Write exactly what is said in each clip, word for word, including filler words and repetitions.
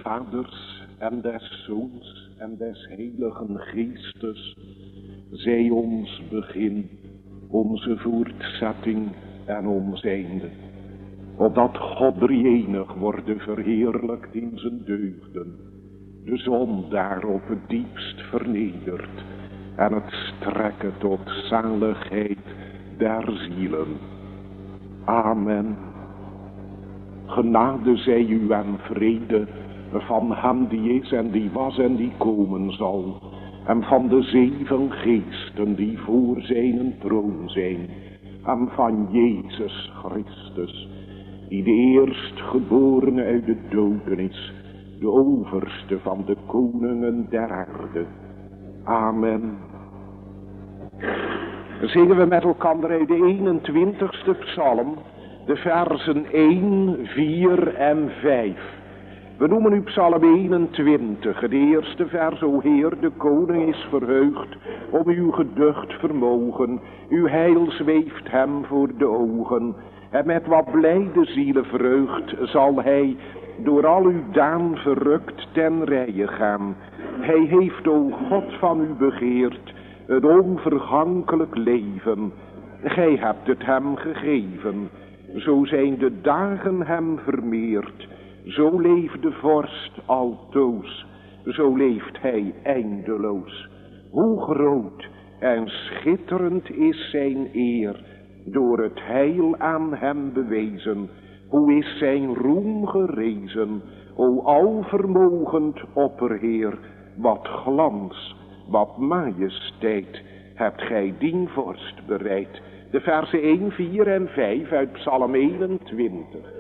Vaders en des Zoons en des Heiligen Geestes, zij ons begin, onze voortzetting en ons einde. Opdat God drie-enig worden verheerlijkt in zijn deugden, de zon daarop het diepst vernedert en het strekken tot zaligheid der zielen. Amen. Genade zij u en vrede van hem die is en die was en die komen zal, en van de zeven geesten die voor zijn troon zijn, en van Jezus Christus, die de eerstgeborene uit de doden is, de overste van de koningen der aarde. Amen. Zingen we met elkaar uit de eenentwintigste psalm, de versen één, vier en vijf. We noemen u psalm eenentwintig, het eerste vers. O Heer, de koning is verheugd om uw geducht vermogen. Uw heil zweeft hem voor de ogen. En met wat blijde zielevreugd zal hij door al uw daan verrukt ten rijen gaan. Hij heeft, o God, van u begeerd het onvergankelijk leven. Gij hebt het hem gegeven. Zo zijn de dagen hem vermeerd. Zo leeft de vorst altoos. Zo leeft hij eindeloos. Hoe groot en schitterend is zijn eer, door het heil aan hem bewezen. Hoe is zijn roem gerezen, o alvermogend opperheer. Wat glans, wat majesteit, hebt gij dien vorst bereid. De versen één, vier en vijf uit psalm eenentwintig.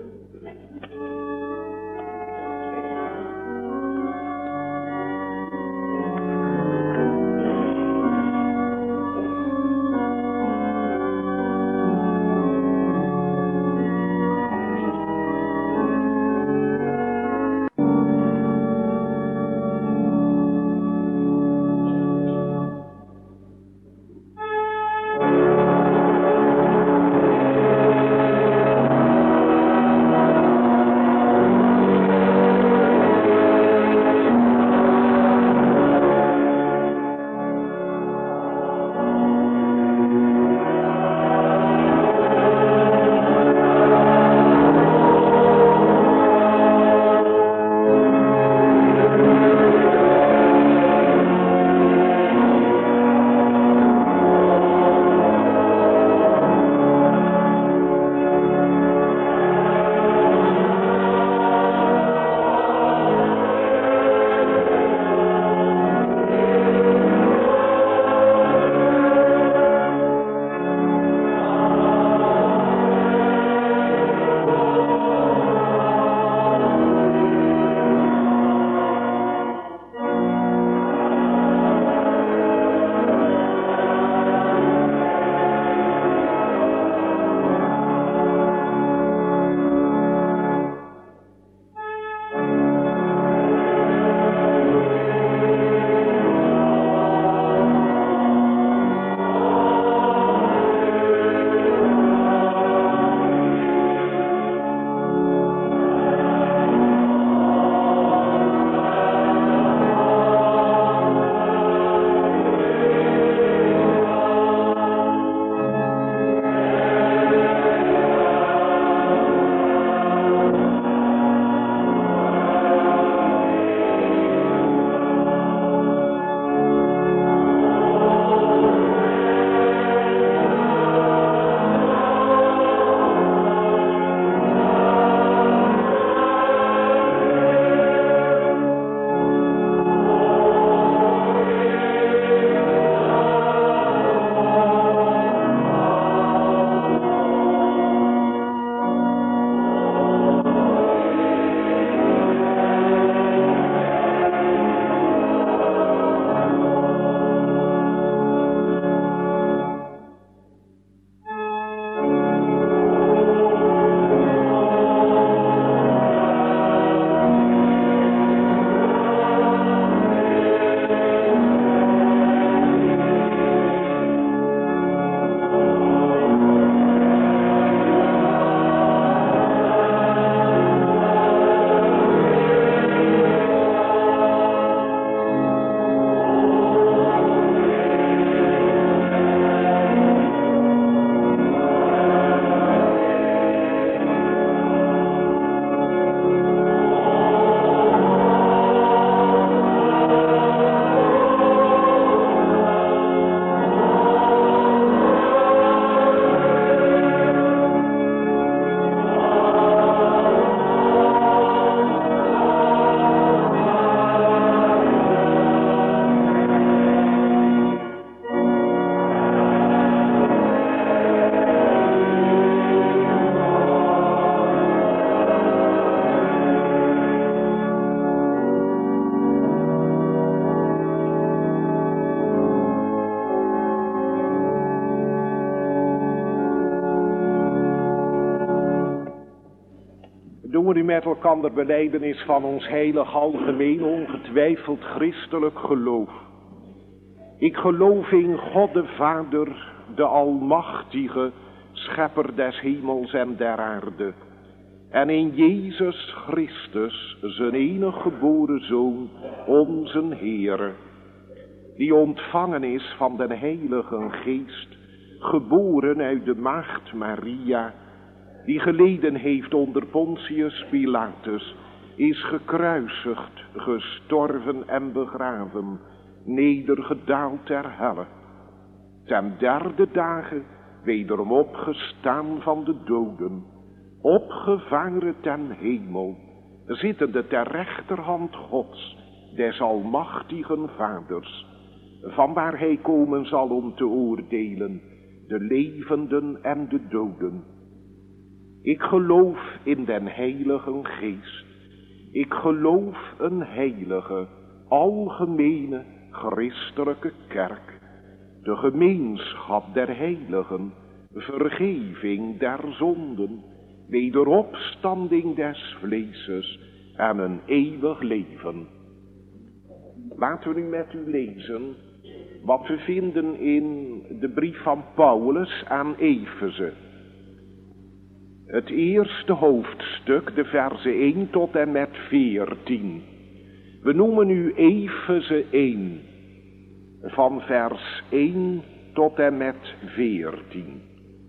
noemen nu met elkaar belijdenis van ons heilig algemeen ongetwijfeld christelijk geloof. Ik geloof in God de Vader, de Almachtige, Schepper des hemels en der aarde. En in Jezus Christus, zijn enige geboren Zoon, onze Heere, die ontvangen is van den Heilige Geest, geboren uit de Maagd Maria, die geleden heeft onder Pontius Pilatus, is gekruisigd, gestorven en begraven, nedergedaald ter helle. Ten derde dagen wederom opgestaan van de doden, opgevaren ten hemel, zittende ter rechterhand Gods, des almachtigen Vaders, vanwaar hij komen zal om te oordelen, de levenden en de doden. Ik geloof in den Heilige Geest. Ik geloof een heilige, algemene, christelijke kerk, de gemeenschap der heiligen, vergeving der zonden, wederopstanding des vleeses en een eeuwig leven. Laten we nu met u lezen wat we vinden in de brief van Paulus aan Efeze. Het eerste hoofdstuk, de verzen één tot en met veertien. We noemen nu Efeze één, van vers één tot en met veertien.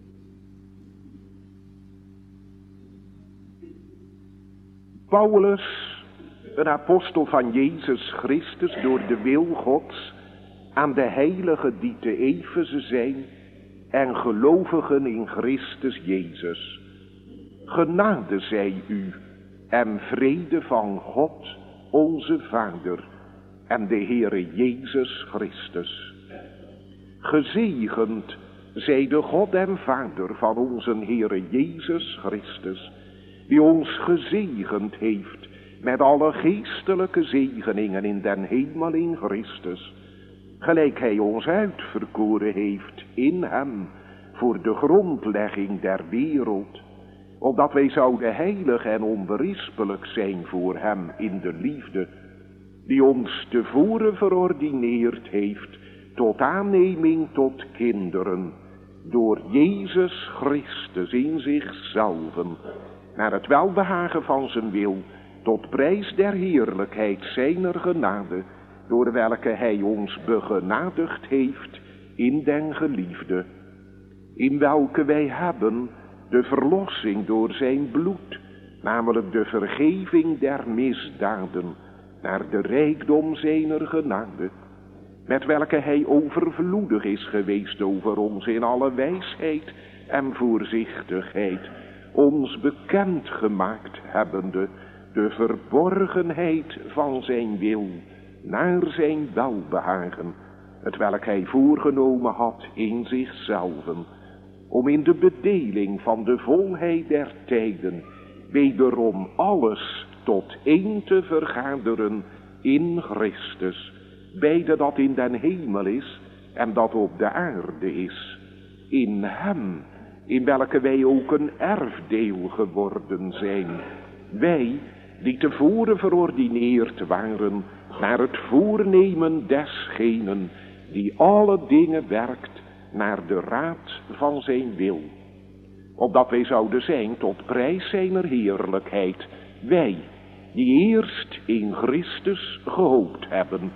Paulus, een apostel van Jezus Christus door de wil Gods, aan de heiligen die te Efeze zijn en gelovigen in Christus Jezus. Genade zij u en vrede van God, onze Vader en de Heere Jezus Christus. Gezegend zij de God en Vader van onze Heere Jezus Christus, die ons gezegend heeft met alle geestelijke zegeningen in den hemel in Christus, gelijk hij ons uitverkoren heeft in hem voor de grondlegging der wereld, opdat wij zouden heilig en onberispelijk zijn voor hem in de liefde, die ons tevoren verordineerd heeft tot aanneming tot kinderen, door Jezus Christus in zichzelven, naar het welbehagen van zijn wil, tot prijs der heerlijkheid zijner genade, door welke hij ons begenadigd heeft in den geliefde, in welke wij hebben de verlossing door zijn bloed, namelijk de vergeving der misdaden, naar de rijkdom zijner genade, met welke hij overvloedig is geweest over ons in alle wijsheid en voorzichtigheid, ons bekend gemaakt hebbende de verborgenheid van zijn wil, naar zijn welbehagen, het welk hij voorgenomen had in zichzelven, om in de bedeling van de volheid der tijden wederom alles tot één te vergaderen in Christus, beide dat in den hemel is en dat op de aarde is, in hem, in welke wij ook een erfdeel geworden zijn, wij die tevoren verordineerd waren naar het voornemen desgenen die alle dingen werkt naar de raad van zijn wil, opdat wij zouden zijn tot prijs zijner heerlijkheid, wij die eerst in Christus gehoopt hebben,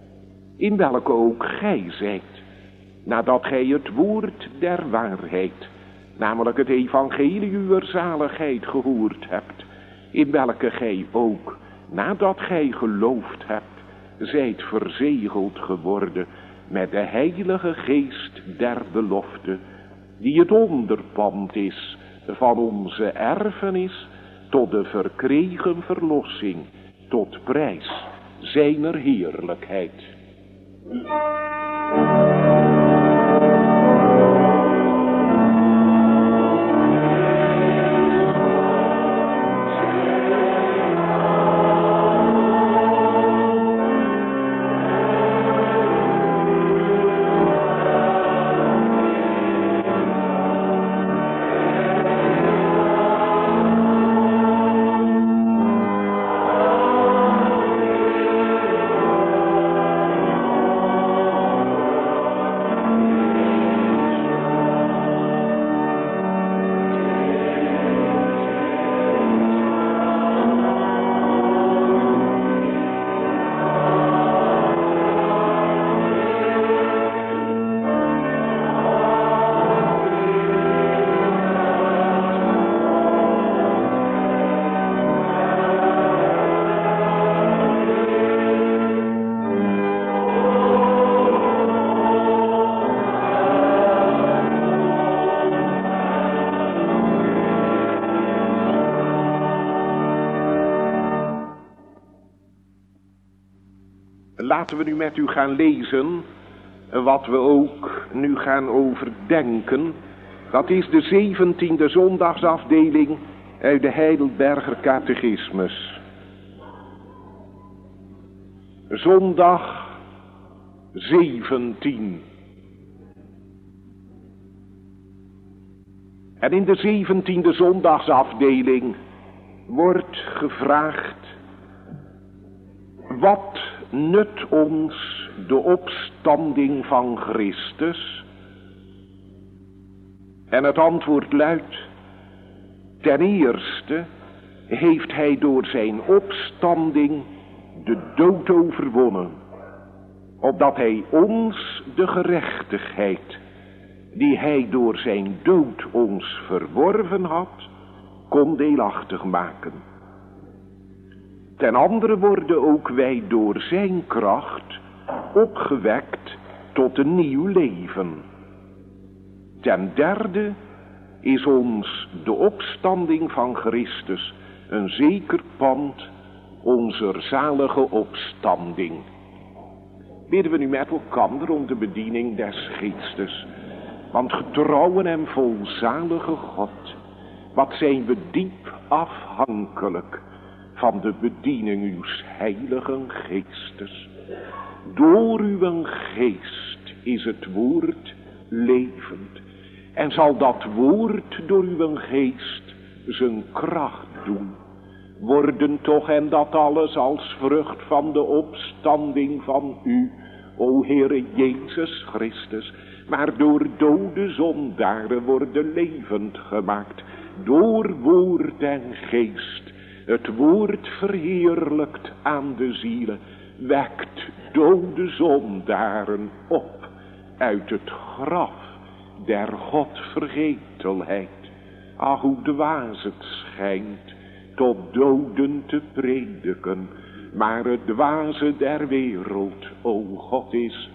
in welke ook gij zijt, nadat gij het woord der waarheid, namelijk het evangelie uwer zaligheid gehoord hebt, in welke gij ook, nadat gij geloofd hebt, zijt verzegeld geworden met de heilige geest der belofte, die het onderpand is van onze erfenis tot de verkregen verlossing, tot prijs zijner heerlijkheid. Laten we nu met u gaan lezen wat we ook nu gaan overdenken. Dat is de zeventiende zondagsafdeling uit de Heidelberger Catechismus. Zondag zeventien. En in de zeventiende zondagsafdeling wordt gevraagd: wat nut ons de opstanding van Christus? En het antwoord luidt: ten eerste heeft hij door zijn opstanding de dood overwonnen, opdat hij ons de gerechtigheid die hij door zijn dood ons verworven had, kon deelachtig maken. Ten andere worden ook wij door zijn kracht opgewekt tot een nieuw leven. Ten derde is ons de opstanding van Christus een zeker pand onzer zalige opstanding. Bidden we nu met elkander om de bediening des Geestes. Want getrouwen en volzalige God, wat zijn we diep afhankelijk van de bediening uws heiligen Geestes. Door uw geest is het woord levend en zal dat woord door uw geest zijn kracht doen. Worden toch en dat alles als vrucht van de opstanding van u, o Heere Jezus Christus, maar door dode zondaren worden levend gemaakt, door woord en geest. Het woord verheerlijkt aan de zielen, wekt dode zondaren op uit het graf der Godvergetelheid. Ach, hoe dwaas het schijnt tot doden te prediken, maar het dwaze der wereld, o God, is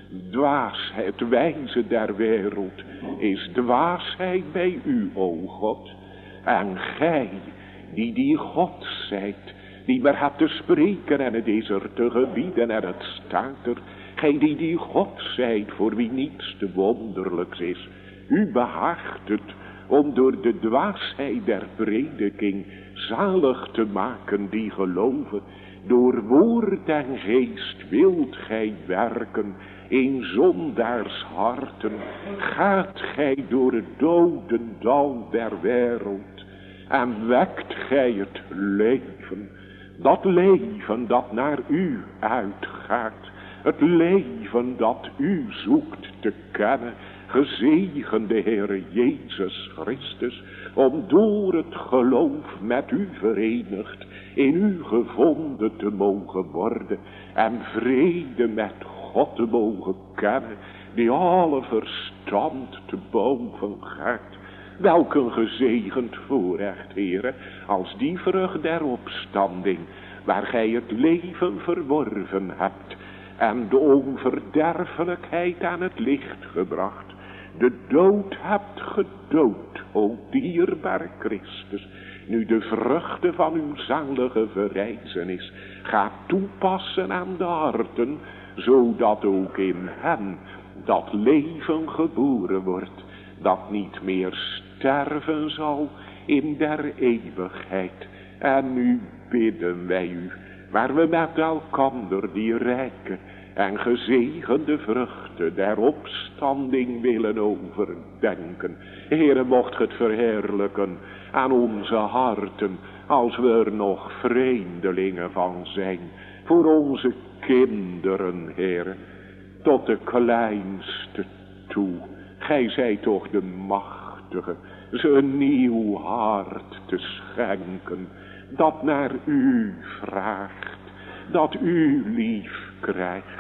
dwaasheid. Het wijze der wereld is dwaasheid bij u, o God. En gij, die die God zijt, die maar hebt te spreken en het is er te gebieden en het staat er. Gij die die God zijt, voor wie niets te wonderlijks is. U behaagt het om door de dwaasheid der prediking zalig te maken die geloven. Door woord en geest wilt gij werken in zondaars harten. Gaat gij door het dodendal der wereld en wekt gij het leven. Dat leven dat naar u uitgaat. Het leven dat u zoekt te kennen. Gezegende Heere Jezus Christus, om door het geloof met u verenigd in u gevonden te mogen worden en vrede met God te mogen kennen, die alle verstand te boven gaat. Welk een gezegend voorrecht, Heere, als die vrucht der opstanding, waar gij het leven verworven hebt en de onverderfelijkheid aan het licht gebracht, de dood hebt gedood, o dierbaar Christus, nu de vruchten van uw zalige verrijzenis gaat toepassen aan de harten, zodat ook in hen dat leven geboren wordt, dat niet meer sterven zal in der eeuwigheid. En nu bidden wij u, waar we met elkander die rijke en gezegende vruchten der opstanding willen overdenken. Heere, mocht het verheerlijken aan onze harten, als we er nog vreemdelingen van zijn, voor onze kinderen, Heere, tot de kleinste toe. Gij zijt toch de machtige, ze een nieuw hart te schenken, dat naar u vraagt, dat u lief krijgt.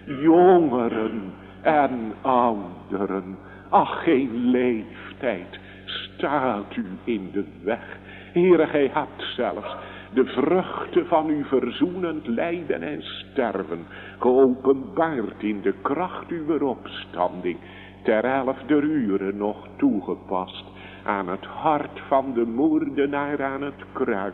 Jongeren en ouderen, ach, geen leeftijd staat u in de weg. Heere, gij hebt zelfs de vruchten van uw verzoenend lijden en sterven geopenbaard in de kracht uw opstanding, ter elfde uren nog toegepast aan het hart van de moordenaar aan het kruis.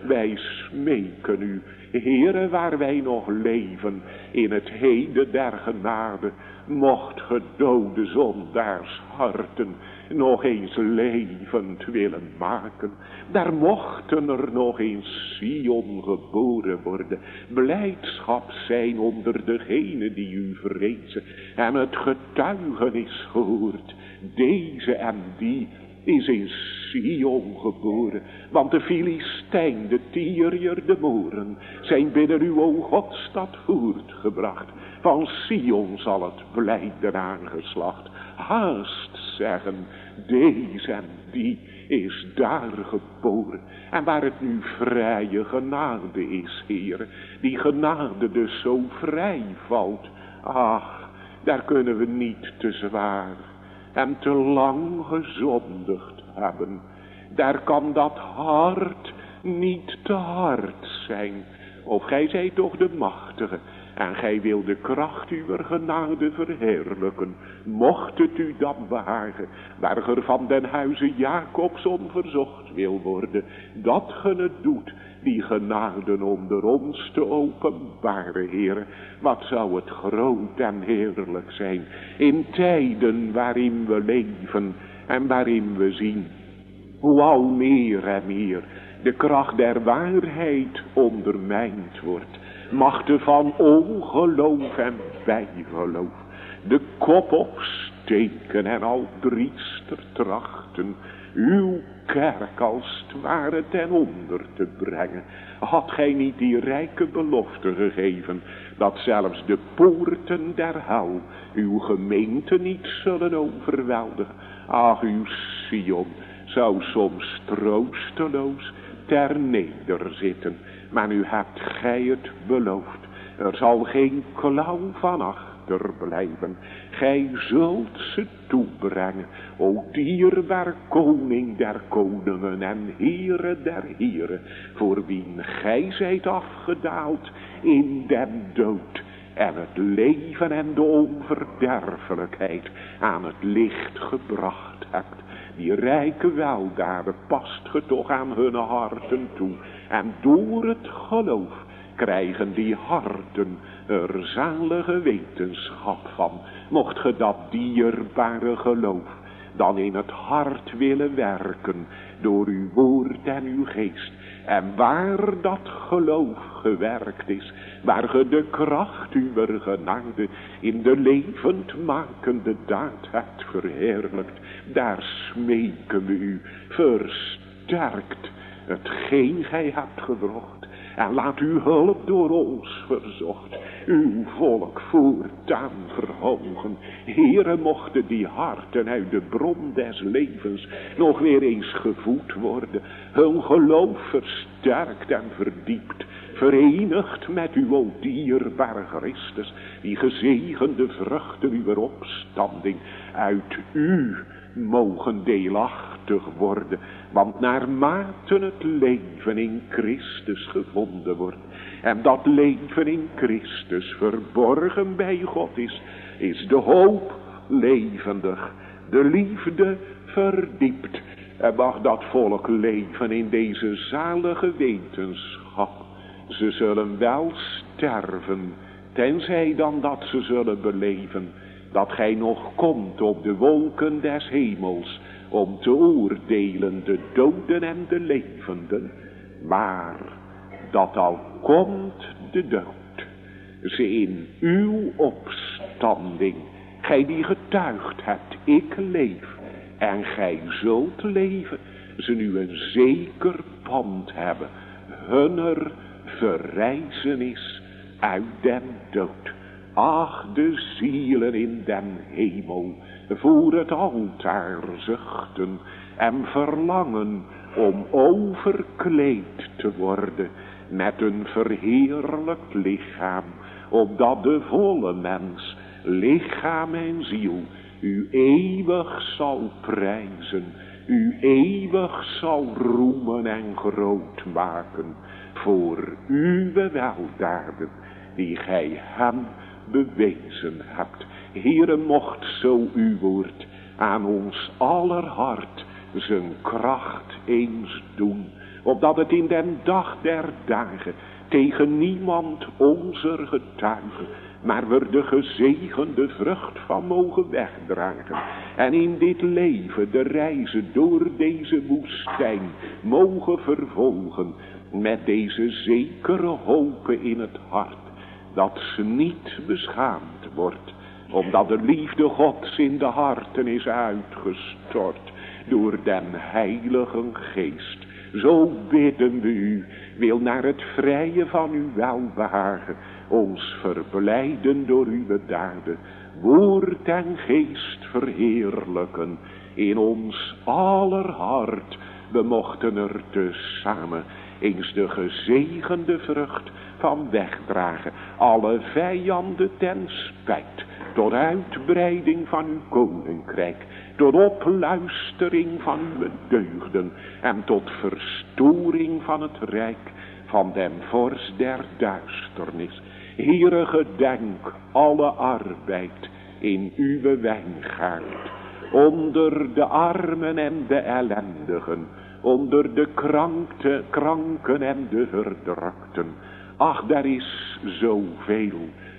Wij smeken u, Heere, waar wij nog leven, in het heden der genade, mocht gedode zondaars harten nog eens levend willen maken. Daar mochten er nog eens Sion geboren worden, blijdschap zijn onder degenen die u vrezen, en het getuigenis gehoord, deze en die is in Sion geboren, want de Filistijn, de Tyriër, de Moren, zijn binnen uw o Godstad voortgebracht. Van Sion zal het blijden aangeslacht. Haast zeggen, deze en die is daar geboren. En waar het nu vrije genade is, Heere, die genade dus zo vrij valt, ach, daar kunnen we niet te zwaar en te lang gezondigd hebben. Daar kan dat hart niet te hard zijn. Of gij zijt toch de machtige, en gij wil de kracht uw genade verheerlijken. Mocht het u dan behagen, waar er van den huize Jacobs onverzocht wil worden, dat ge het doet, die genade onder ons te openbaren, Heere. Wat zou het groot en heerlijk zijn, in tijden waarin we leven en waarin we zien hoe al meer en meer de kracht der waarheid ondermijnd wordt. Machten van ongeloof en bijgeloof de kop opsteken en al driester trachten uw kerk als het ware ten onder te brengen. Had gij niet die rijke belofte gegeven, dat zelfs de poorten der hel uw gemeente niet zullen overweldigen? Ach, uw Sion zou soms troosteloos ter nederzitten, maar nu hebt gij het beloofd. Er zal geen klauw van achterblijven. Gij zult ze toebrengen, o dierbaar koning der koningen en Heere der heren, voor wien gij zijt afgedaald in den dood en het leven en de onverderfelijkheid aan het licht gebracht hebt. Die rijke weldaden past ge toch aan hun harten toe. En door het geloof krijgen die harten er zalige wetenschap van. Mocht ge dat dierbare geloof dan in het hart willen werken, door uw woord en uw geest. En waar dat geloof gewerkt is, waar ge de kracht uwer genade in de levendmakende daad hebt verheerlijkt, daar smeken we u, versterkt hetgeen gij hebt gewrocht. En laat uw hulp door ons verzocht, uw volk voortaan verhogen. Heere, mochten die harten uit de bron des levens nog weer eens gevoed worden, hun geloof versterkt en verdiept, verenigd met uw o dierbare Christus, die gezegende vruchten uw opstanding uit u mogen deelachtig worden, want naarmate het leven in Christus gevonden wordt, en dat leven in Christus verborgen bij God is, is de hoop levendig, de liefde verdiept, en mag dat volk leven in deze zalige wetenschap. Ze zullen wel sterven, tenzij dan dat ze zullen beleven dat gij nog komt op de wolken des hemels, om te oordelen de doden en de levenden. Maar dat al komt de dood, ze in uw opstanding, gij die getuigd hebt, ik leef, en gij zult leven, ze nu een zeker pand hebben, hunner verrijzenis uit den dood. Ach, de zielen in den hemel voor het altaar zuchten en verlangen om overkleed te worden met een verheerlijkt lichaam, opdat de volle mens, lichaam en ziel, u eeuwig zal prijzen, u eeuwig zal roemen en groot maken voor uw weldaden die gij hem bewezen hebt. Heere, mocht zo uw woord aan ons aller hart zijn kracht eens doen, opdat het in den dag der dagen tegen niemand onze getuigen, maar we de gezegende vrucht van mogen wegdragen. En in dit leven de reizen door deze woestijn mogen vervolgen, met deze zekere hopen in het hart, dat ze niet beschaamd wordt, omdat de liefde Gods in de harten is uitgestort door den Heilige Geest. Zo bidden we u, wil naar het vrije van uw welbehagen ons verblijden door uw daden, woord en geest verheerlijken in ons aller hart. We mochten er tezamen eens de gezegende vrucht van wegdragen, alle vijanden ten spijt, tot uitbreiding van uw koninkrijk, tot opluistering van uw deugden en tot verstoring van het rijk van den vorst der duisternis. Heere, gedenk alle arbeid in uw wijngaard, onder de armen en de ellendigen, onder de krankte, kranken en de verdrukten. Ach, daar is zoveel.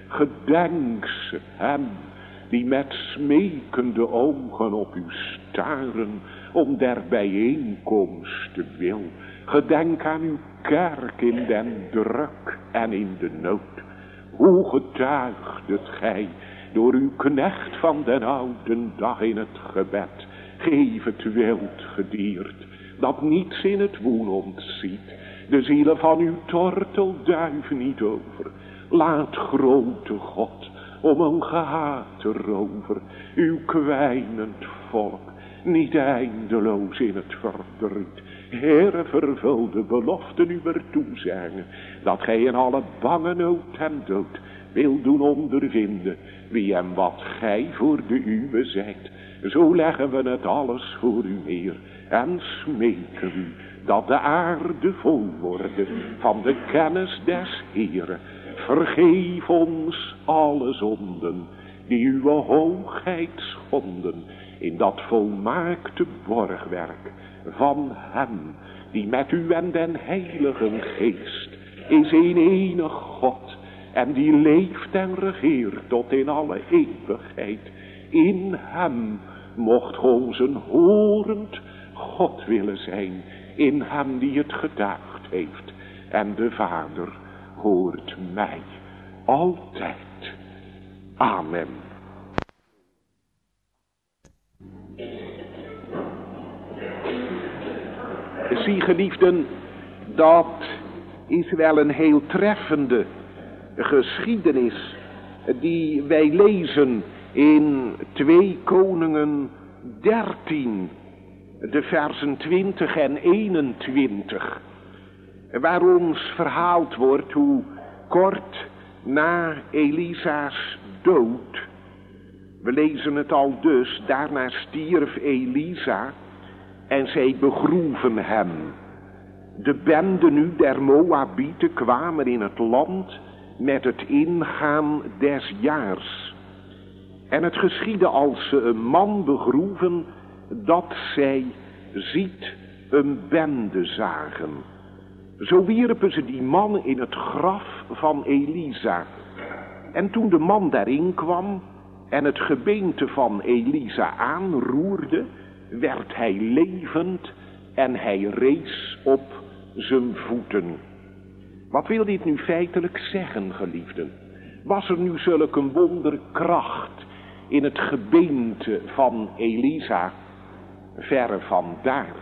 Gedenk ze hem die met smekende ogen op u staren om der bijeenkomst wil. Gedenk aan uw kerk in den druk en in de nood. Hoe getuigt het gij door uw knecht van den ouden dag in het gebed? Geef het wild gediert, dat niets in het woen ontziet, de zielen van uw tortelduif niet over. Laat grote God om een gehate rover, uw kwijnend volk, niet eindeloos in het verdriet. Heere, vervul de beloften uwer toezeggingen, dat gij in alle bange nood en dood wil doen ondervinden wie en wat gij voor de uwe zijt. Zo leggen we het alles voor u neer en smeken u dat de aarde vol worden van de kennis des Heeren. Vergeef ons alle zonden die uw hoogheid schonden in dat volmaakte borgwerk van hem die met u en den Heilige Geest is een enig God en die leeft en regeert tot in alle eeuwigheid. In hem mocht ons een horend God willen zijn, in hem die het getuigd heeft. En de Vader hoort mij altijd. Amen. Zie, geliefden, dat is wel een heel treffende geschiedenis die wij lezen in twee Koningen dertien, de versen twintig en eenentwintig, waar ons verhaald wordt hoe kort na Elisa's dood, we lezen het al dus, daarna stierf Elisa en zij begroeven hem. De bende nu der Moabieten kwamen in het land met het ingaan des jaars. En het geschiedde als ze een man begroeven, dat zij, ziet, een bende zagen. Zo wierpen ze die man in het graf van Elisa. En toen de man daarin kwam en het gebeente van Elisa aanroerde, werd hij levend en hij rees op zijn voeten. Wat wil dit nu feitelijk zeggen, geliefden? Was er nu zulk een wonderkracht in het gebeente van Elisa? Verre van daar.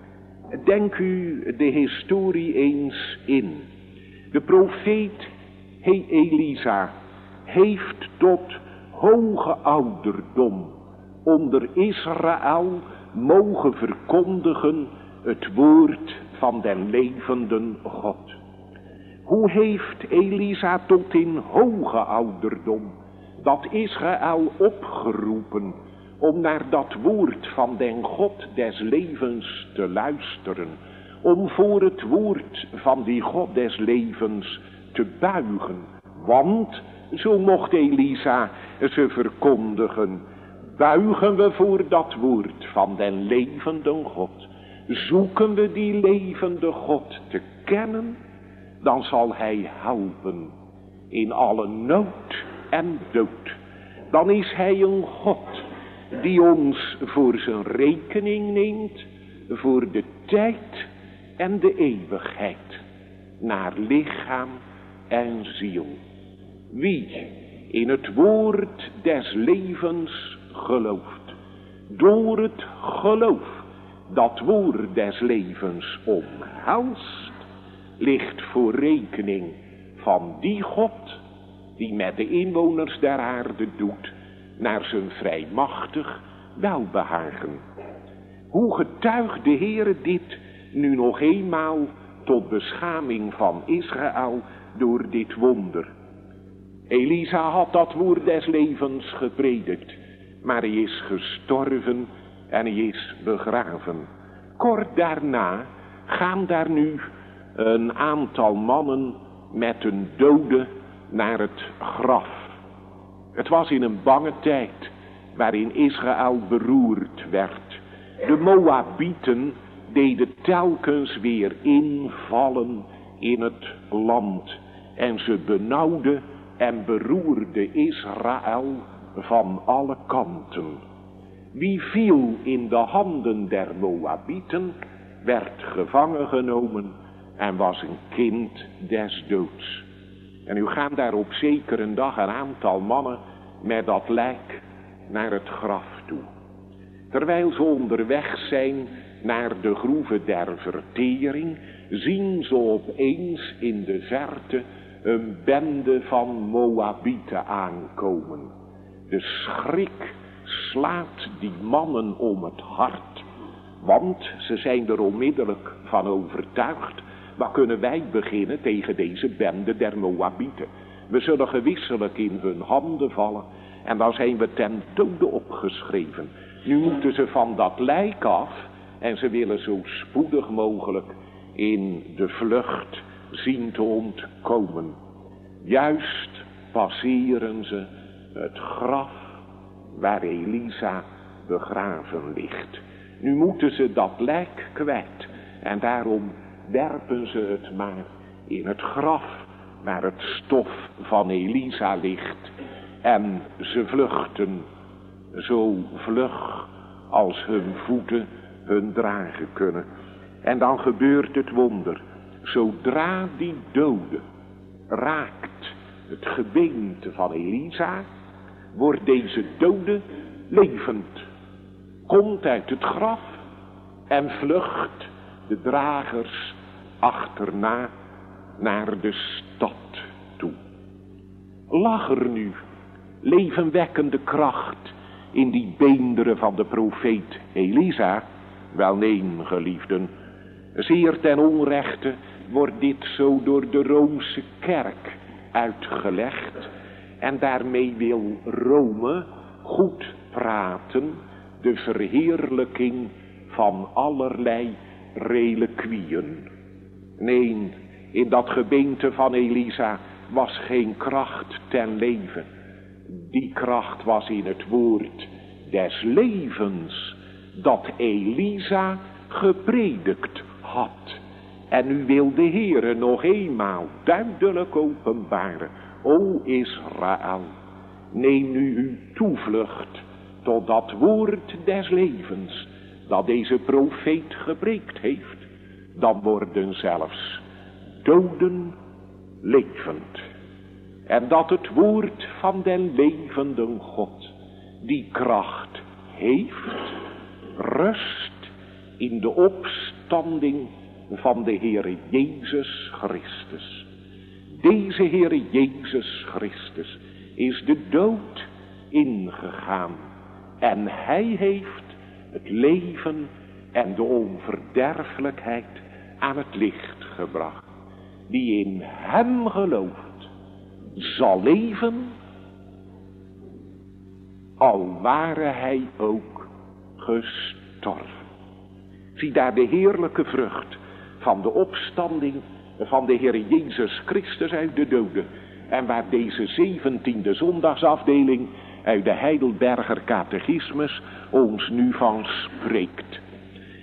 Denk u de historie eens in. De profeet, he Elisa, heeft tot hoge ouderdom onder Israël mogen verkondigen het woord van den levenden God. Hoe heeft Elisa tot in hoge ouderdom dat Israël opgeroepen om naar dat woord van den God des levens te luisteren, om voor het woord van die God des levens te buigen? Want, zo mocht Elisa ze verkondigen, buigen we voor dat woord van den levenden God, Zoeken we die levende God te kennen, dan zal hij helpen in alle nood en dood. Dan is hij een God die ons voor zijn rekening neemt, voor de tijd en de eeuwigheid, naar lichaam en ziel. Wie in het woord des levens gelooft, door het geloof dat woord des levens omhelst, ligt voor rekening van die God die met de inwoners der aarde doet naar zijn vrijmachtig welbehagen. Hoe getuigt de Heere dit nu nog eenmaal tot beschaming van Israël door dit wonder? Elisa had dat woord des levens gepredikt, maar hij is gestorven en hij is begraven. Kort daarna gaan daar nu een aantal mannen met een dode naar het graf. Het was in een bange tijd waarin Israël beroerd werd. De Moabieten deden telkens weer invallen in het land en ze benauwden en beroerde Israël van alle kanten. Wie viel in de handen der Moabieten, werd gevangen genomen en was een kind des doods. En nu gaan daar op zekere dag een aantal mannen met dat lijk naar het graf toe. Terwijl ze onderweg zijn naar de groeve der vertering, zien ze opeens in de verte een bende van Moabieten aankomen. De schrik slaat die mannen om het hart, want ze zijn er onmiddellijk van overtuigd: wat kunnen wij beginnen tegen deze bende der Moabieten? We zullen gewisselijk in hun handen vallen en dan zijn we ten dode opgeschreven. Nu moeten ze van dat lijk af en ze willen zo spoedig mogelijk in de vlucht zien te ontkomen. Juist passeren ze het graf waar Elisa begraven ligt. Nu moeten ze dat lijk kwijt en daarom werpen ze het maar in het graf waar het stof van Elisa ligt. En ze vluchten zo vlug als hun voeten hun dragen kunnen. En dan gebeurt het wonder. Zodra die dode raakt het gebeente van Elisa, wordt deze dode levend. Komt uit het graf en vlucht de dragers achterna naar de stad toe. Lag er nu levenwekkende kracht in die beenderen van de profeet Elisa? Wel nee, geliefden. Zeer ten onrechte wordt dit zo door de Roomse kerk uitgelegd. En daarmee wil Rome goed praten de verheerlijking van allerlei reliquieën. Nee, in dat gebeente van Elisa was geen kracht ten leven. Die kracht was in het woord des levens dat Elisa gepredikt had. En nu wil de Heere nog eenmaal duidelijk openbaren: O Israël, neem nu uw toevlucht tot dat woord des levens dat deze profeet gepreekt heeft. Dan worden zelfs doden levend. En dat het woord van den levenden God die kracht heeft, rust in de opstanding van de Heere Jezus Christus. Deze Heere Jezus Christus is de dood ingegaan en hij heeft het leven en de onverderfelijkheid aan het licht gebracht. Die in hem gelooft, zal leven, al ware hij ook gestorven. Zie daar de heerlijke vrucht van de opstanding van de Heer Jezus Christus uit de doden. En waar deze zeventiende zondagsafdeling uit de Heidelberger Catechismus ons nu van spreekt.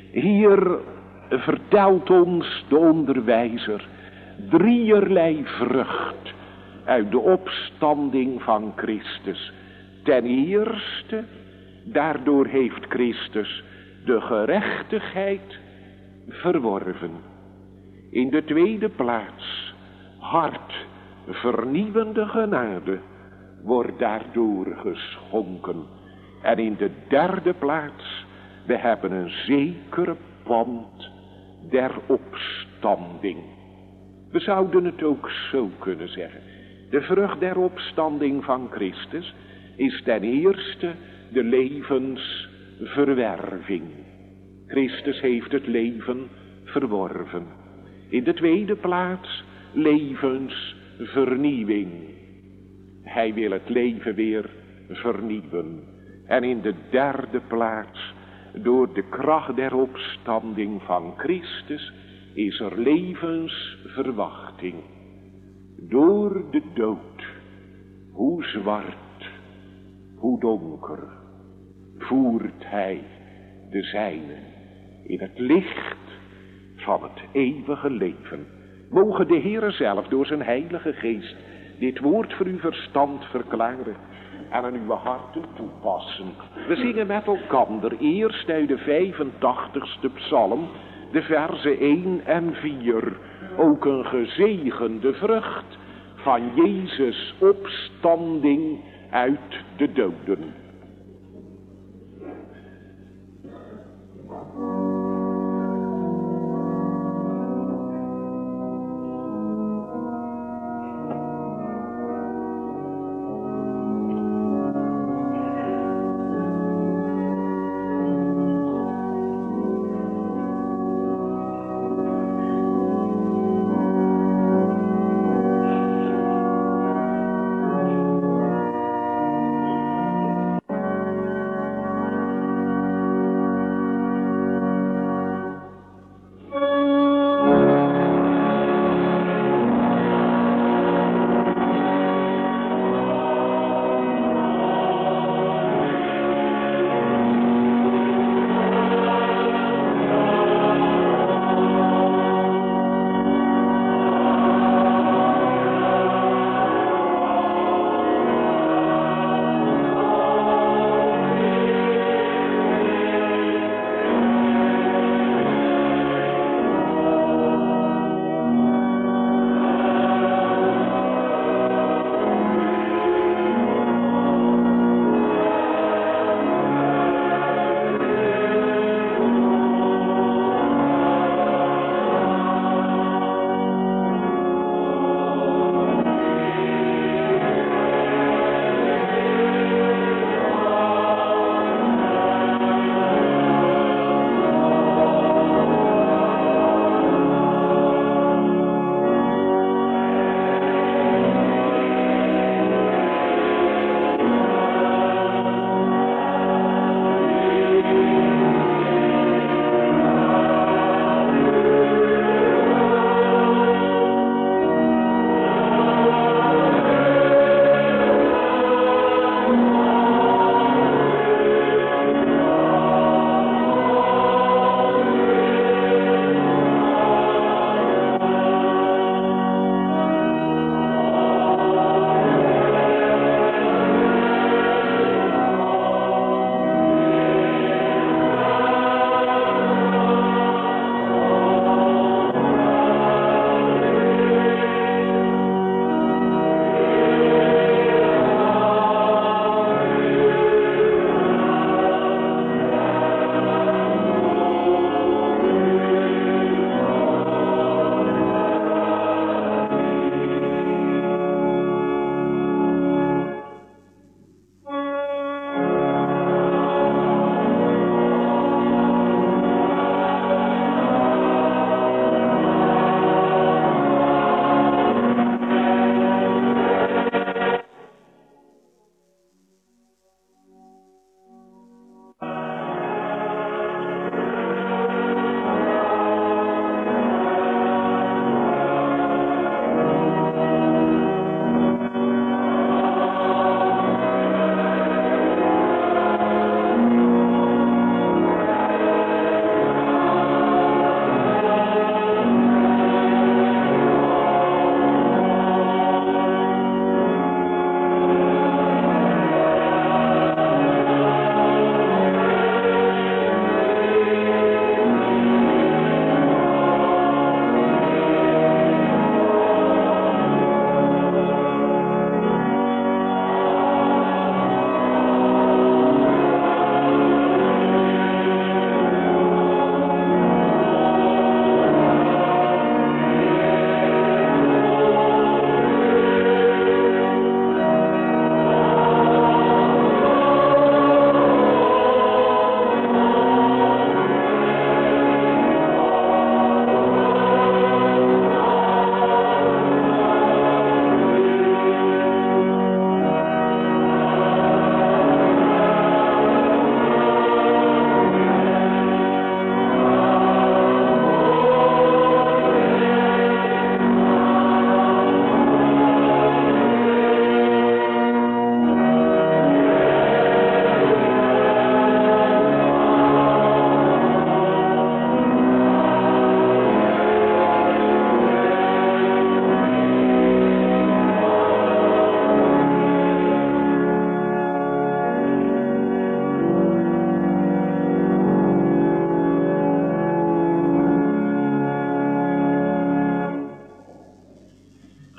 Hier vertelt ons de onderwijzer drieërlei vrucht uit de opstanding van Christus. Ten eerste, daardoor heeft Christus de gerechtigheid verworven. In de tweede plaats, hart vernieuwende genade wordt daardoor geschonken. En in de derde plaats, we hebben een zekere pand der opstanding. We zouden het ook zo kunnen zeggen. De vrucht der opstanding van Christus is ten eerste de levensverwerving. Christus heeft het leven verworven. In de tweede plaats levensvernieuwing. Hij wil het leven weer vernieuwen. En in de derde plaats, door de kracht der opstanding van Christus, is er levensverwachting. Door de dood, hoe zwart, hoe donker, voert hij de zijnen in het licht van het eeuwige leven. Mogen de Heere zelf door zijn heilige geest dit woord voor uw verstand verklaren en aan uw harten toepassen. We zingen met elkander eerst uit de vijfentachtigste psalm, de verzen één en vier. Ook een gezegende vrucht van Jezus' opstanding uit de doden.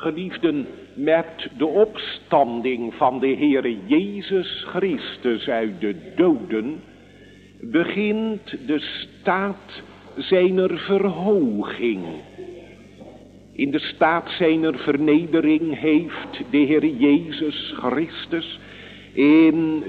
geliefden, met de opstanding van de Heere Jezus Christus uit de doden begint de staat zijner verhoging. In de staat zijner vernedering heeft de Heere Jezus Christus in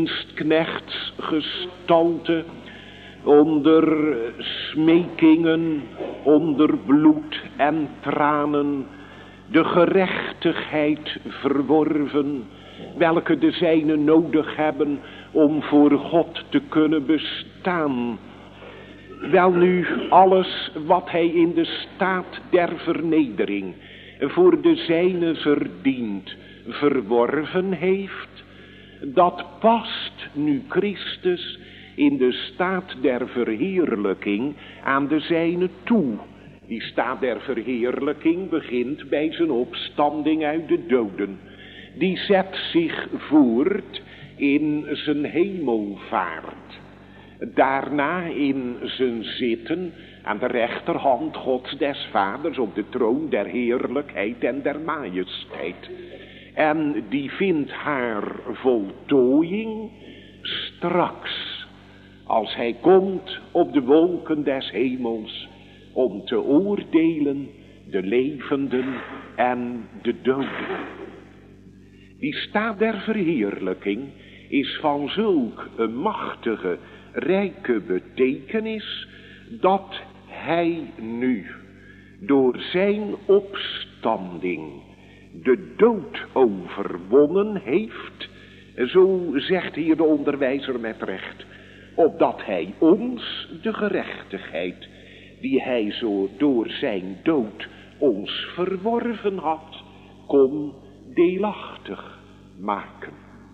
dienstknechtsgestalte onder smekingen, onder bloed en tranen de gerechtigheid verworven, welke de zijnen nodig hebben om voor God te kunnen bestaan. Welnu, alles wat hij in de staat der vernedering voor de zijnen verdient, verworven heeft, dat past nu Christus in de staat der verheerlijking aan de zijne toe. Die staat der verheerlijking begint bij zijn opstanding uit de doden. Die zet zich voort in zijn hemelvaart. Daarna in zijn zitten aan de rechterhand Gods des Vaders op de troon der heerlijkheid en der majesteit. En die vindt haar voltooiing straks, als hij komt op de wolken des hemels, om te oordelen de levenden en de doden. Die staat der verheerlijking is van zulk een machtige, rijke betekenis, dat hij nu door zijn opstanding de dood overwonnen heeft, zo zegt hier de onderwijzer met recht, opdat hij ons de gerechtigheid, die hij zo door zijn dood ons verworven had, kon deelachtig maken.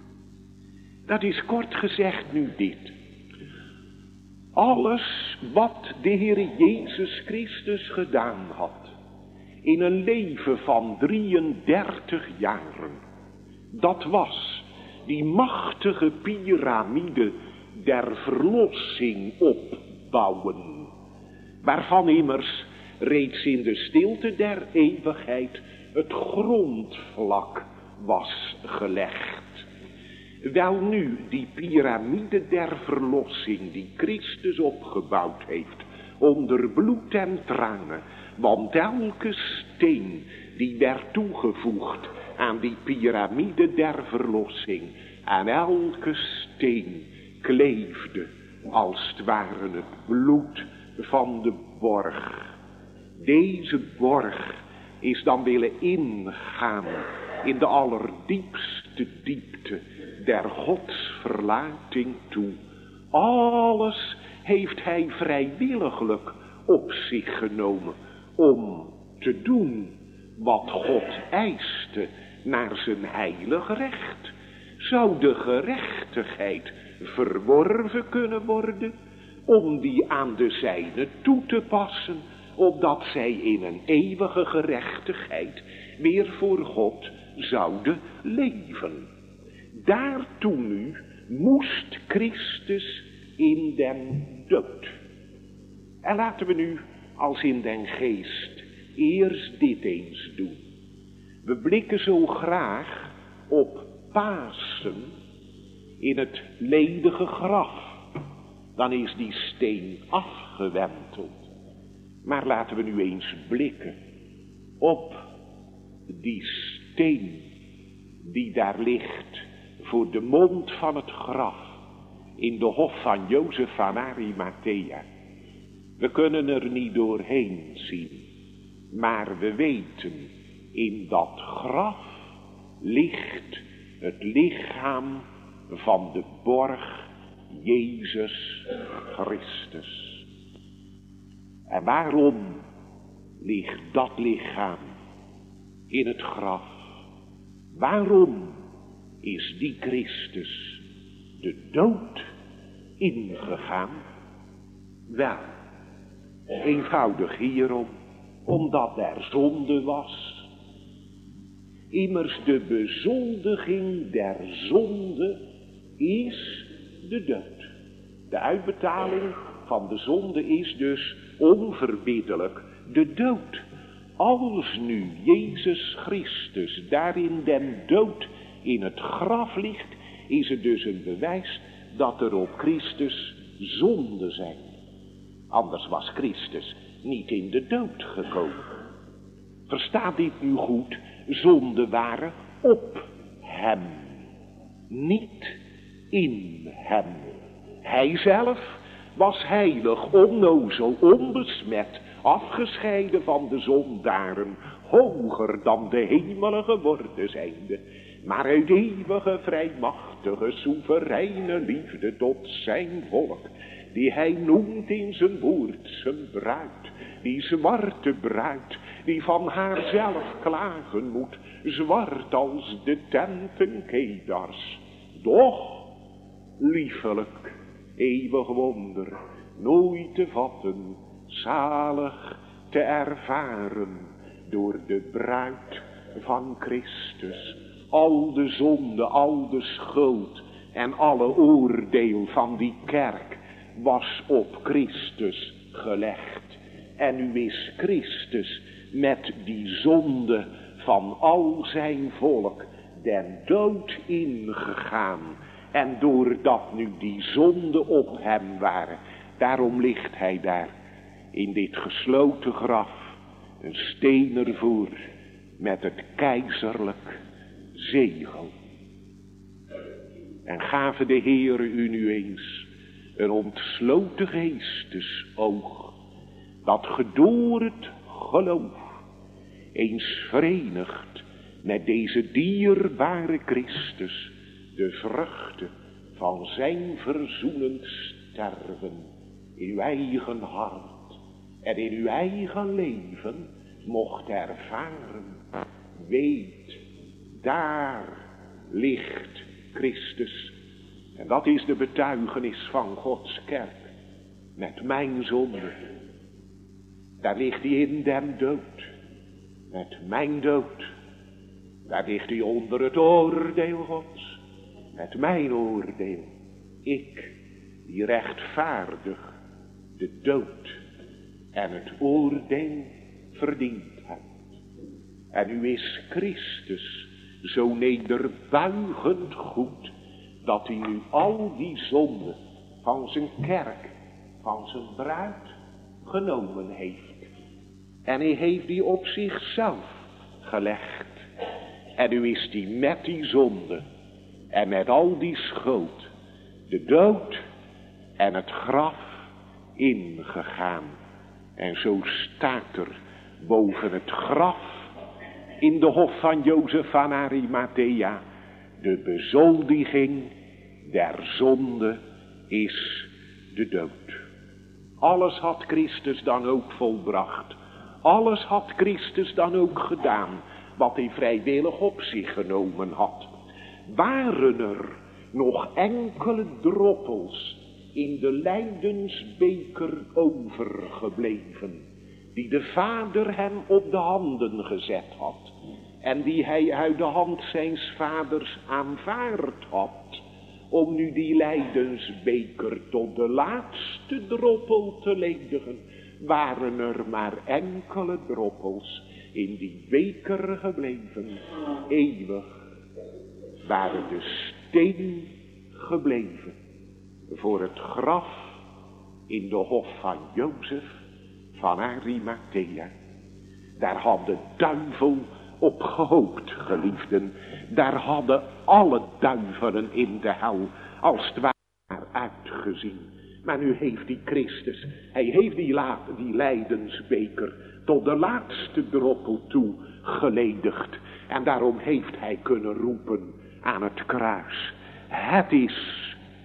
Dat is kort gezegd nu dit. Alles wat de Heere Jezus Christus gedaan had, in een leven van drieëndertig jaren, dat was die machtige piramide der verlossing opbouwen, waarvan immers reeds in de stilte der eeuwigheid het grondvlak was gelegd. Welnu, die piramide der verlossing die Christus opgebouwd heeft, onder bloed en tranen, want elke steen die werd toegevoegd aan die piramide der verlossing, aan elke steen kleefde als het ware het bloed van de borg. Deze borg is dan willen ingaan in de allerdiepste diepte der godsverlating toe. Alles heeft hij vrijwilliglijk op zich genomen om te doen wat God eiste naar zijn heilig recht. Zou de gerechtigheid verworven kunnen worden om die aan de zijne toe te passen, opdat zij in een eeuwige gerechtigheid weer voor God zouden leven. Daartoe nu moest Christus in den dood. En laten we nu als in den geest eerst dit eens doen. We blikken zo graag op Pasen in het ledige graf. Dan is die steen afgewenteld. Maar laten we nu eens blikken op die steen die daar ligt voor de mond van het graf in de hof van Jozef van Arimathea. We kunnen er niet doorheen zien, maar we weten, in dat graf ligt het lichaam van de borg Jezus Christus. En waarom ligt dat lichaam in het graf? Waarom is die Christus de dood ingegaan? Wel, eenvoudig hierom, omdat er zonde was. Immers de bezoldiging der zonde is de dood. De uitbetaling van de zonde is dus onverbiddelijk de dood. Als nu Jezus Christus daar in den dood in het graf ligt, is het dus een bewijs dat er op Christus zonden zijn. Anders was Christus niet in de dood gekomen. Verstaat dit nu goed? Zonden waren op hem, niet in hem. Hij zelf was heilig, onnozel, onbesmet, afgescheiden van de zondaren, hoger dan de hemelen geworden zijnde, maar uit eeuwige, vrijmachtige, soevereine liefde tot zijn volk, die hij noemt in zijn woord zijn bruid, die zwarte bruid, die van haarzelf klagen moet, zwart als de tenten Kedars, doch liefelijk, eeuwig wonder, nooit te vatten, zalig te ervaren, door de bruid van Christus. Al de zonde, al de schuld en alle oordeel van die kerk was op Christus gelegd. En nu is Christus met die zonde van al zijn volk den dood ingegaan. En doordat nu die zonde op hem waren, daarom ligt hij daar in dit gesloten graf, een steen ervoor met het keizerlijk zegel. En gave de Heere u nu eens een ontsloten geestesoog, dat ge door het geloof eens verenigt met deze dierbare Christus de vruchten van zijn verzoenend sterven in uw eigen hart en in uw eigen leven mocht ervaren. Weet, daar ligt Christus. En dat is de betuigenis van Gods kerk. Met mijn zonde. Daar ligt hij in den dood. Met mijn dood. Daar ligt hij onder het oordeel Gods. Met mijn oordeel. Ik, die rechtvaardig de dood en het oordeel verdient heb. En nu is Christus zo nederbuigend goed, dat hij nu al die zonden van zijn kerk, van zijn bruid genomen heeft. En hij heeft die op zichzelf gelegd. En nu is hij met die zonde en met al die schuld de dood en het graf ingegaan. En zo staat er boven het graf in de hof van Jozef van Arimathea: de bezoldiging der zonde is de dood. Alles had Christus dan ook volbracht. Alles had Christus dan ook gedaan wat hij vrijwillig op zich genomen had. Waren er nog enkele droppels in de lijdensbeker overgebleven, die de Vader hem op de handen gezet had en die hij uit de hand zijns vaders aanvaard had, om nu die lijdensbeker tot de laatste droppel te ledigen, waren er maar enkele droppels in die beker gebleven. Eeuwig waren de steen gebleven voor het graf in de hof van Jozef van Arimathea. Daar had de duivel op gehoopt, geliefden. Daar hadden alle duivelen in de hel als het ware uitgezien. Maar nu heeft die Christus, hij heeft die, la, die lijdensbeker tot de laatste droppel toe geledigd. En daarom heeft hij kunnen roepen aan het kruis: het is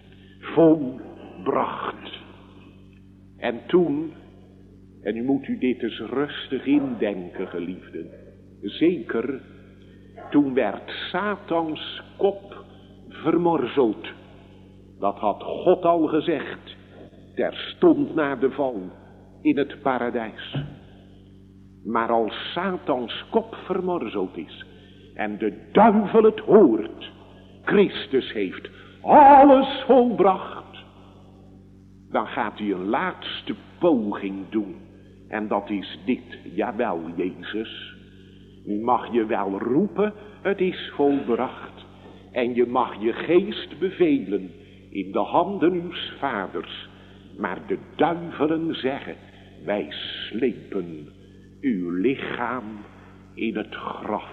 volbracht. En toen, en nu moet u dit eens rustig indenken, geliefden. Zeker, toen werd Satans kop vermorzeld. Dat had God al gezegd, terstond na de val in het paradijs. Maar als Satans kop vermorzeld is en de duivel het hoort, Christus heeft alles volbracht, dan gaat hij een laatste poging doen En dat is dit, jawel Jezus. Nu mag je wel roepen, het is volbracht. En je mag je geest bevelen in de handen uws vaders. Maar de duivelen zeggen, wij slepen uw lichaam in het graf.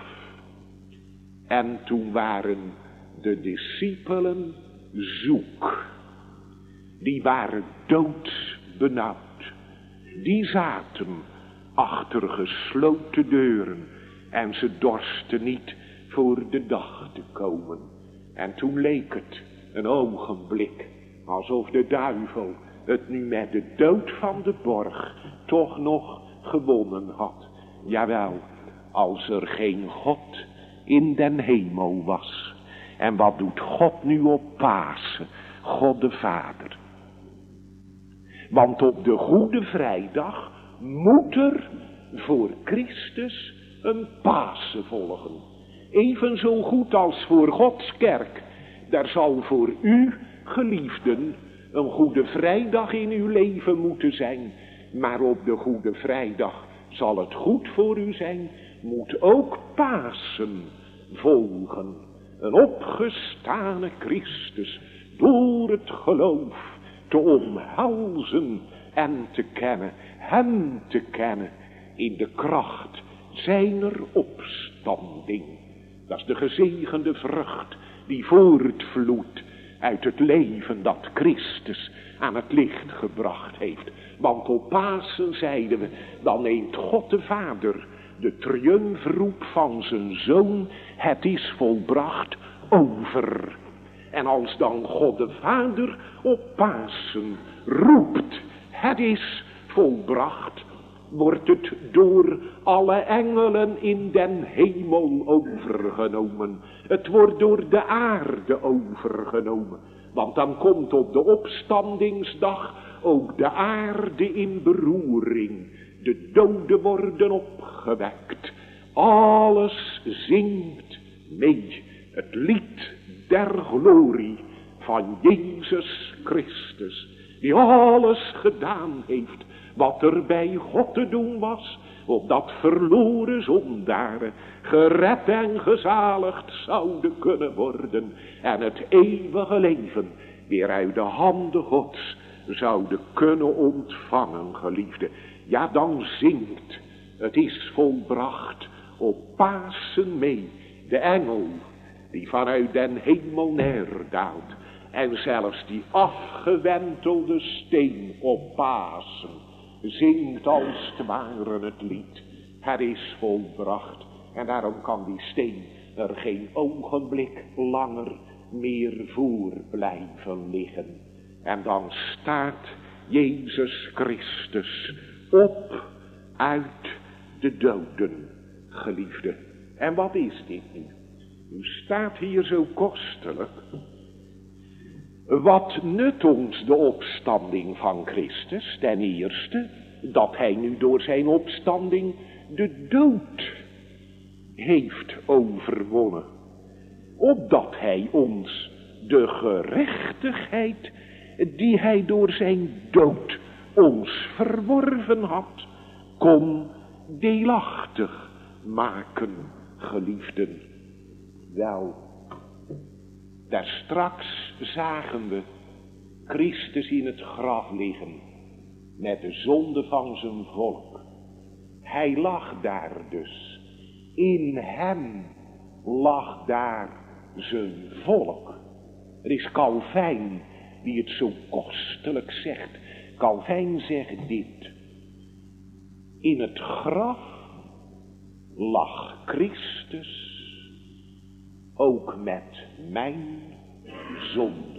En toen waren de discipelen zoek. Die waren doodsbenauwd. Die zaten achter gesloten deuren. En ze dorsten niet voor de dag te komen. En toen leek het een ogenblik alsof de duivel het nu met de dood van de borg toch nog gewonnen had. Jawel, als er geen God in den hemel was. En wat doet God nu op Pasen? God de Vader. Want op de Goede Vrijdag moet er voor Christus een Pasen volgen. Evenzo goed als voor Gods kerk. Daar zal voor u, geliefden, een Goede Vrijdag in uw leven moeten zijn. Maar op de Goede Vrijdag zal het goed voor u zijn, moet ook Pasen volgen. Een opgestane Christus door het geloof te omhelzen en te kennen, hem te kennen in de kracht zijner opstanding. Dat is de gezegende vrucht die voortvloeit uit het leven dat Christus aan het licht gebracht heeft. Want op Pasen zeiden we, dan neemt God de Vader de triumfroep van zijn Zoon, het is volbracht, over. En als dan God de Vader op Pasen roept, het is volbracht, wordt het door alle engelen in den hemel overgenomen. Het wordt door de aarde overgenomen. Want dan komt op de opstandingsdag ook de aarde in beroering. De doden worden opgewekt. Alles zingt mee. Het lied der glorie van Jezus Christus. Die alles gedaan heeft wat er bij God te doen was. Opdat verloren zondaren gered en gezaligd zouden kunnen worden. En het eeuwige leven weer uit de handen Gods zouden kunnen ontvangen, geliefde. Ja, dan zingt, het is volbracht, op Pasen mee, de engel die vanuit den hemel neerdaalt. En zelfs die afgewentelde steen op Pasen zingt als het ware het lied. Het is volbracht. En daarom kan die steen er geen ogenblik langer meer voor blijven liggen. En dan staat Jezus Christus op uit de doden, geliefde. En wat is dit nu? U staat hier zo kostelijk. Wat nut ons de opstanding van Christus? Ten eerste, dat hij nu door zijn opstanding de dood heeft overwonnen. Opdat hij ons de gerechtigheid die hij door zijn dood ons verworven had, kon deelachtig maken, geliefden. Wel, daar straks zagen we Christus in het graf liggen met de zonde van zijn volk. Hij lag daar dus. In hem lag daar zijn volk. Het is Calvijn die het zo kostelijk zegt. Calvijn zegt dit. In het graf lag Christus ook met mijn zonde.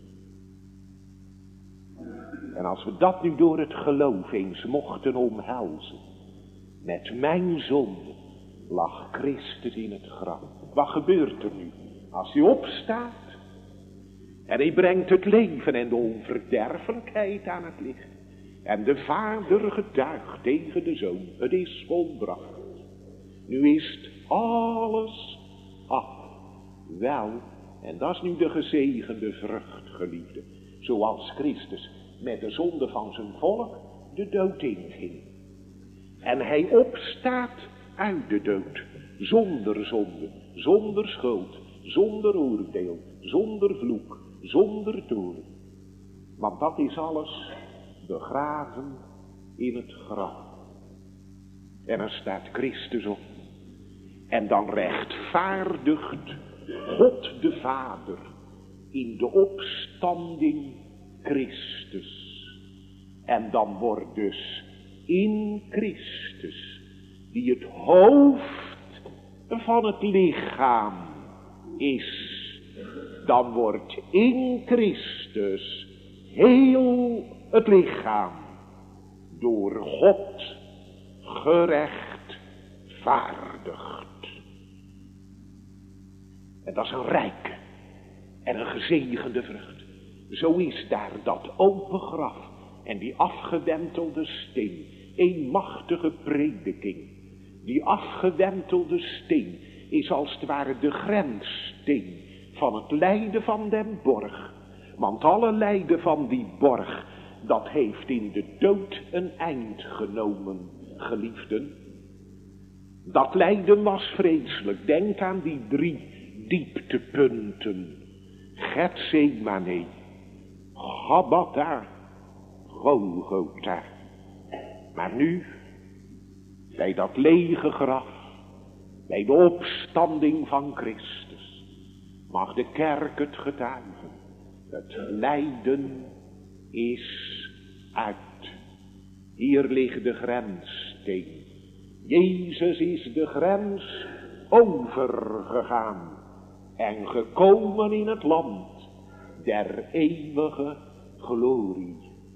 En als we dat nu door het geloof eens mochten omhelzen. Met mijn zonde lag Christus in het graf. Wat gebeurt er nu? Als hij opstaat en hij brengt het leven en de onverderfelijkheid aan het licht. En de Vader getuigt tegen de Zoon. Het is volbracht. Nu is het alles af. Wel, en dat is nu de gezegende vrucht, geliefde. Zoals Christus met de zonde van zijn volk de dood inging. En hij opstaat uit de dood, zonder zonde, zonder schuld, zonder oordeel, zonder vloek, zonder toorn. Want dat is alles begraven in het graf. En er staat Christus op. En dan rechtvaardigt God de Vader in de opstanding Christus. En dan wordt dus in Christus, die het hoofd van het lichaam is, dan wordt in Christus heel het lichaam door God gerechtvaardigd. En dat is een rijke en een gezegende vrucht. Zo is daar dat open graf en die afgewentelde steen, een machtige prediking. Die afgewentelde steen is als het ware de grenssteen van het lijden van den borg. Want alle lijden van die borg, dat heeft in de dood een eind genomen, geliefden. Dat lijden was vreselijk. Denk aan die drie dieptepunten. Getsemane, Gabbatha, Golgotha. Maar nu, bij dat lege graf, bij de opstanding van Christus, mag de kerk het getuigen. Het lijden is uit. Hier ligt de grenssteen. Jezus is de grens overgegaan en gekomen in het land der eeuwige glorie.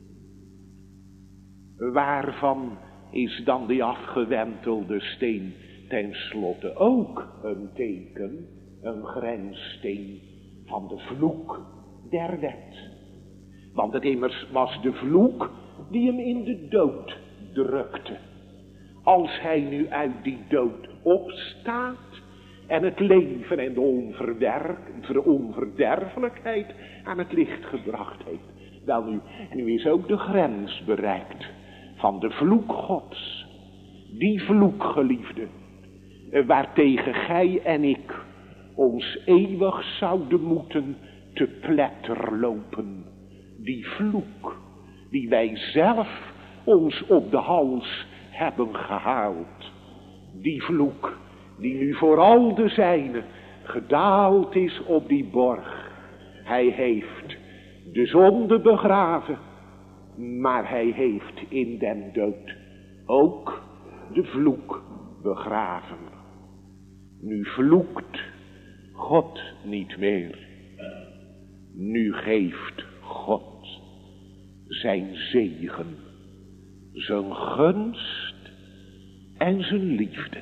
Waarvan is dan die afgewentelde steen tenslotte ook een teken, een grenssteen van de vloek der wet? Want het immers was de vloek die hem in de dood drukte. Als hij nu uit die dood opstaat en het leven en de onverwer- onverderfelijkheid aan het licht gebracht heeft, wel nu, nu is ook de grens bereikt van de vloek Gods. Die vloek, geliefde, waartegen gij en ik ons eeuwig zouden moeten te pletter lopen. Die vloek die wij zelf ons op de hals hebben gehaald. Die vloek die nu voor al de zijnen gedaald is op die borg. Hij heeft de zonde begraven, maar hij heeft in den dood ook de vloek begraven. Nu vloekt God niet meer. Nu geeft God zijn zegen, zijn gunst en zijn liefde.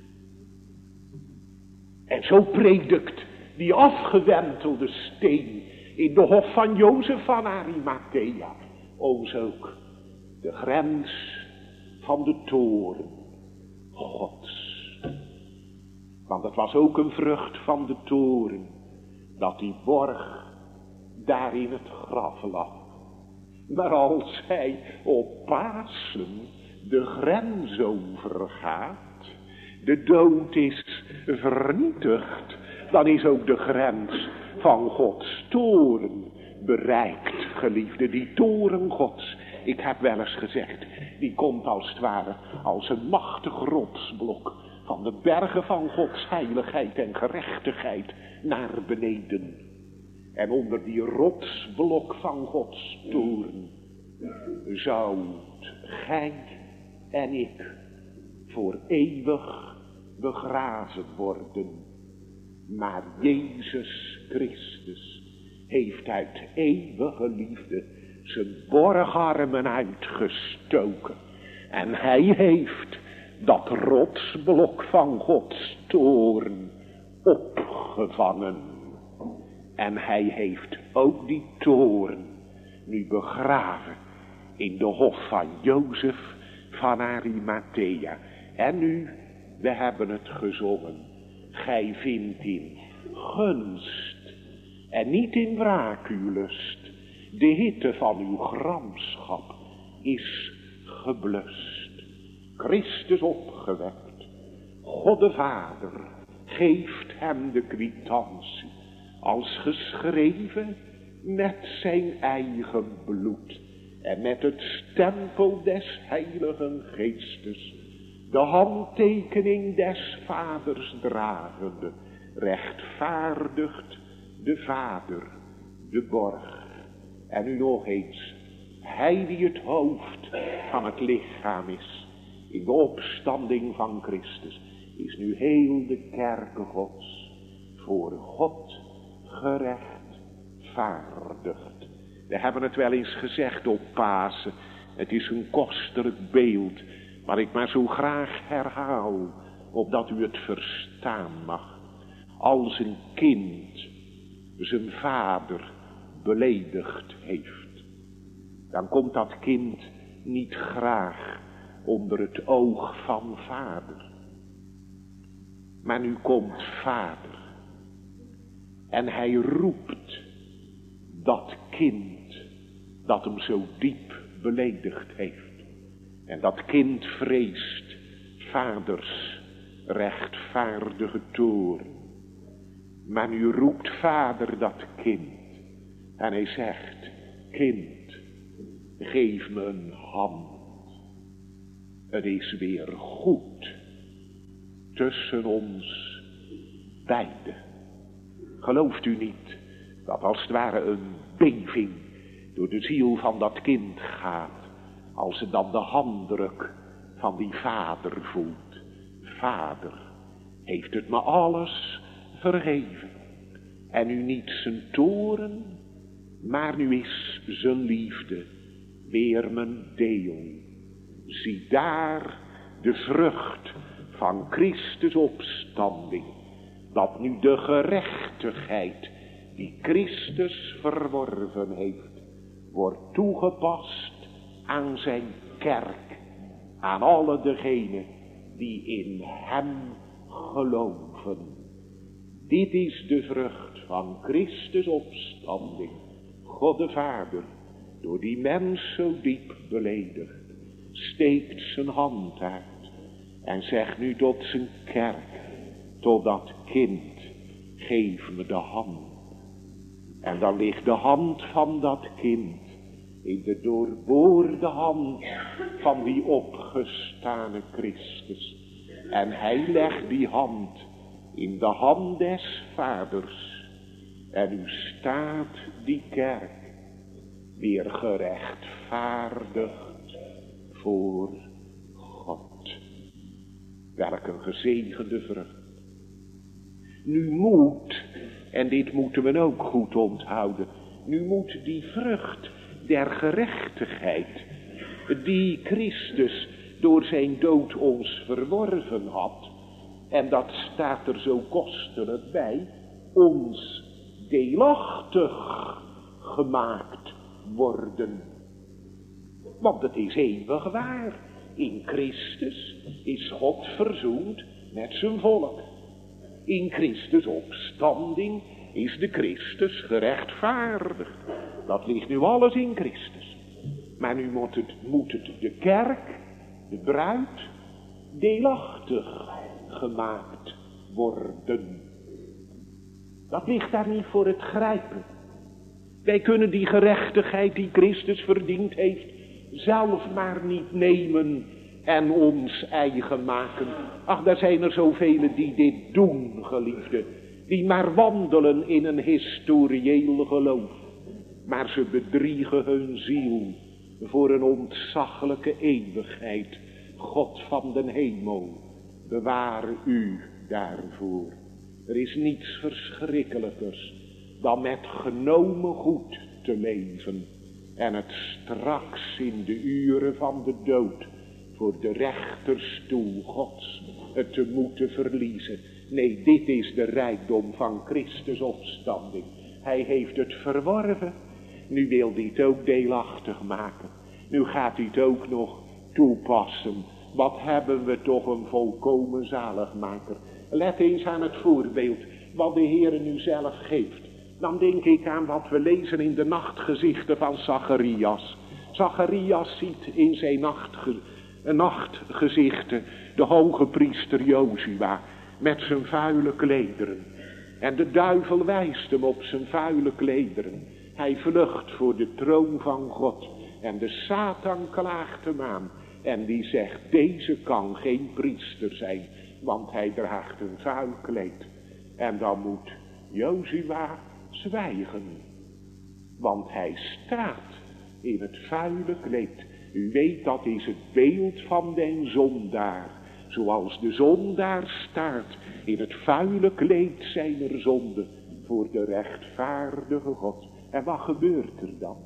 En zo predikt die afgewentelde steen in de hof van Jozef van Arimathea ons ook de grens van de toorn Gods. Want het was ook een vrucht van de toorn dat die borg daar in het graf lag. Maar als hij op Pasen de grens overgaat, de dood is vernietigd, dan is ook de grens van Gods toorn bereikt, geliefde. Die toorn Gods, ik heb wel eens gezegd, die komt als het ware als een machtig rotsblok van de bergen van Gods heiligheid en gerechtigheid naar beneden. En onder die rotsblok van Gods toorn zoudt gij en ik voor eeuwig begraven worden. Maar Jezus Christus heeft uit eeuwige liefde zijn borgarmen uitgestoken. En hij heeft dat rotsblok van Gods toorn opgevangen. En hij heeft ook die toorn nu begraven in de hof van Jozef van Arimathea. En nu, we hebben het gezongen. Gij vindt in gunst en niet in wraak uw lust. De hitte van uw gramschap is geblust. Christus opgewekt. God de Vader geeft hem de kwitantie, als geschreven met zijn eigen bloed en met het stempel des Heiligen Geestes, de handtekening des Vaders dragende, rechtvaardigt de Vader de borg. En nu nog eens, hij die het hoofd van het lichaam is, in de opstanding van Christus, is nu heel de kerke Gods voor God gerechtvaardigd. We hebben het wel eens gezegd op Pasen, het is een kostelijk beeld, maar ik maar zo graag herhaal, opdat u het verstaan mag. Als een kind zijn vader beledigd heeft, dan komt dat kind niet graag onder het oog van vader. Maar nu komt vader en hij roept dat kind dat hem zo diep beledigd heeft. En dat kind vreest vaders rechtvaardige toorn. Maar nu roept vader dat kind en hij zegt, kind, geef me een hand. Het is weer goed tussen ons beiden. Gelooft u niet dat als het ware een beving door de ziel van dat kind gaat, als ze dan de handdruk van die vader voelt. Vader heeft het me alles vergeven. En nu niet zijn toren, maar nu is zijn liefde weer mijn deel. Zie daar de vrucht van Christus opstanding, dat nu de gerechtigheid die Christus verworven heeft, wordt toegepast aan zijn kerk, aan alle degenen die in hem geloven. Dit is de vrucht van Christus opstanding. God de Vader, door die mens zo diep beledigd, steekt zijn hand uit en zegt nu tot zijn kerk, tot dat kind, geef me de hand. En dan ligt de hand van dat kind in de doorboorde hand van die opgestane Christus. En hij legt die hand in de hand des vaders. En nu staat die kerk weer gerechtvaardigd voor God. Welk een gezegende vrucht. Nu moet, en dit moeten we ook goed onthouden, nu moet die vrucht der gerechtigheid, die Christus door zijn dood ons verworven had, en dat staat er zo kostelijk bij, ons deelachtig gemaakt worden. Want het is eeuwig waar, in Christus is God verzoend met zijn volk. In Christus opstanding is de Christus gerechtvaardigd. Dat ligt nu alles in Christus. Maar nu moet het, moet het de kerk, de bruid, deelachtig gemaakt worden. Dat ligt daar niet voor het grijpen. Wij kunnen die gerechtigheid die Christus verdiend heeft, zelf maar niet nemen en ons eigen maken. Ach, daar zijn er zoveel die dit doen, geliefde. Die maar wandelen in een historieel geloof. Maar ze bedriegen hun ziel voor een ontzaglijke eeuwigheid. God van den hemel, bewaar u daarvoor. Er is niets verschrikkelijkers dan met genomen goed te leven en het straks in de uren van de dood voor de rechterstoel Gods het te moeten verliezen. Nee, dit is de rijkdom van Christus opstanding. Hij heeft het verworven. Nu wil hij het ook deelachtig maken. Nu gaat hij het ook nog toepassen. Wat hebben we toch een volkomen zaligmaker. Let eens aan het voorbeeld wat de Heer nu zelf geeft. Dan denk ik aan wat we lezen in de nachtgezichten van Zacharias. Zacharias ziet in zijn nachtge- een nachtgezichte, de hoge priester Jozua, met zijn vuile klederen. En de duivel wijst hem op zijn vuile klederen. Hij vlucht voor de troon van God. En de Satan klaagt hem aan. En die zegt, deze kan geen priester zijn, want hij draagt een vuil kleed. En dan moet Jozua zwijgen, want hij staat in het vuile kleed. U weet, dat is het beeld van den zondaar. Zoals de zondaar staat in het vuile kleed zijner zonde voor de rechtvaardige God. En wat gebeurt er dan?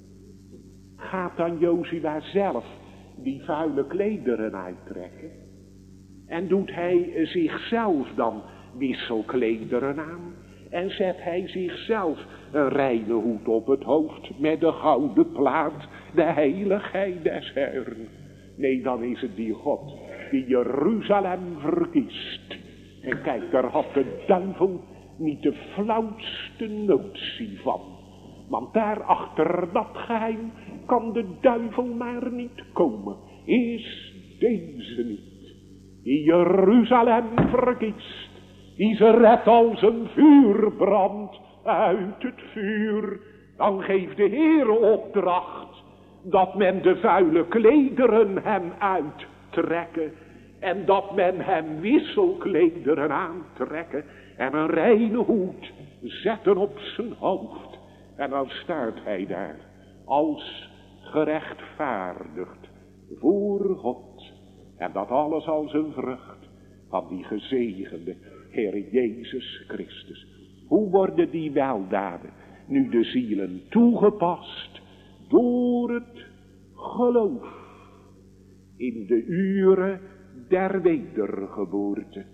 Gaat dan Jozua zelf die vuile klederen uittrekken? En doet hij zichzelf dan wisselklederen aan? En zet hij zichzelf een reine hoed op het hoofd met de gouden plaat, de heiligheid des Heeren? Nee, dan is het die God die Jeruzalem verkiest. En kijk, daar had de duivel niet de flauwste notie van. Want daar achter dat geheim kan de duivel maar niet komen. Is deze niet, die Jeruzalem verkiest, die ze redt als een vuurbrand uit het vuur. Dan geeft de Heer opdracht dat men de vuile klederen hem uittrekken. En dat men hem wisselklederen aantrekken. En een reine hoed zetten op zijn hoofd. En dan staat hij daar als gerechtvaardigd voor God. En dat alles als een vrucht van die gezegende Heer Jezus Christus. Hoe worden die weldaden nu de zielen toegepast? Door het geloof in de uren der wedergeboorte.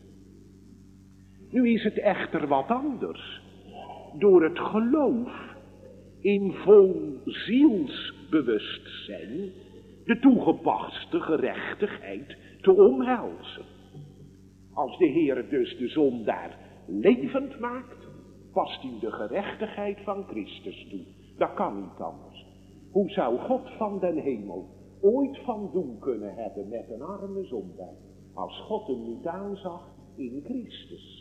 Nu is het echter wat anders. Door het geloof in vol zielsbewustzijn de toegepaste gerechtigheid te omhelzen. Als de Heer dus de zondaar levend maakt, past hij de gerechtigheid van Christus toe. Dat kan niet anders. Hoe zou God van den hemel ooit van doen kunnen hebben met een arme zondaar, als God hem niet aanzag in Christus?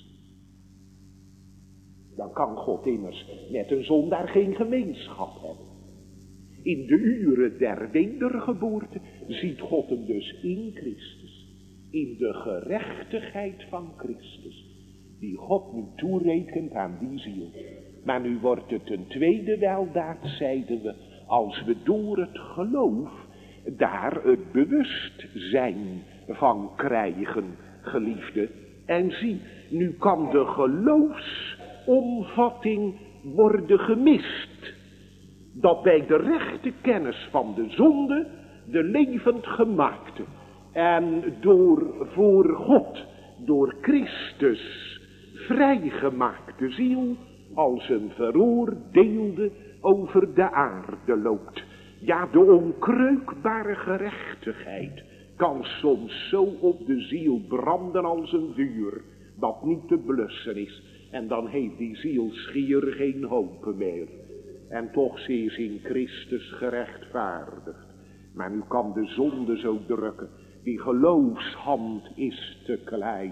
Dan kan God immers met een zondaar geen gemeenschap hebben. In de uren der wedergeboorte ziet God hem dus in Christus. In de gerechtigheid van Christus, die God nu toerekent aan die ziel. Maar nu wordt het een tweede weldaad, zeiden we, als we door het geloof daar het bewustzijn van krijgen, geliefde. En zie, nu kan de geloofsomvatting worden gemist. Dat bij de rechte kennis van de zonde, de levend gemaakte en door voor God, door Christus vrijgemaakte ziel als een veroordeelde over de aarde loopt. Ja, de onkreukbare gerechtigheid kan soms zo op de ziel branden als een vuur, dat niet te blussen is. En dan heeft die ziel schier geen hoop meer. En toch ze is in Christus gerechtvaardigd. Maar nu kan de zonde zo drukken. Die geloofshand is te klein,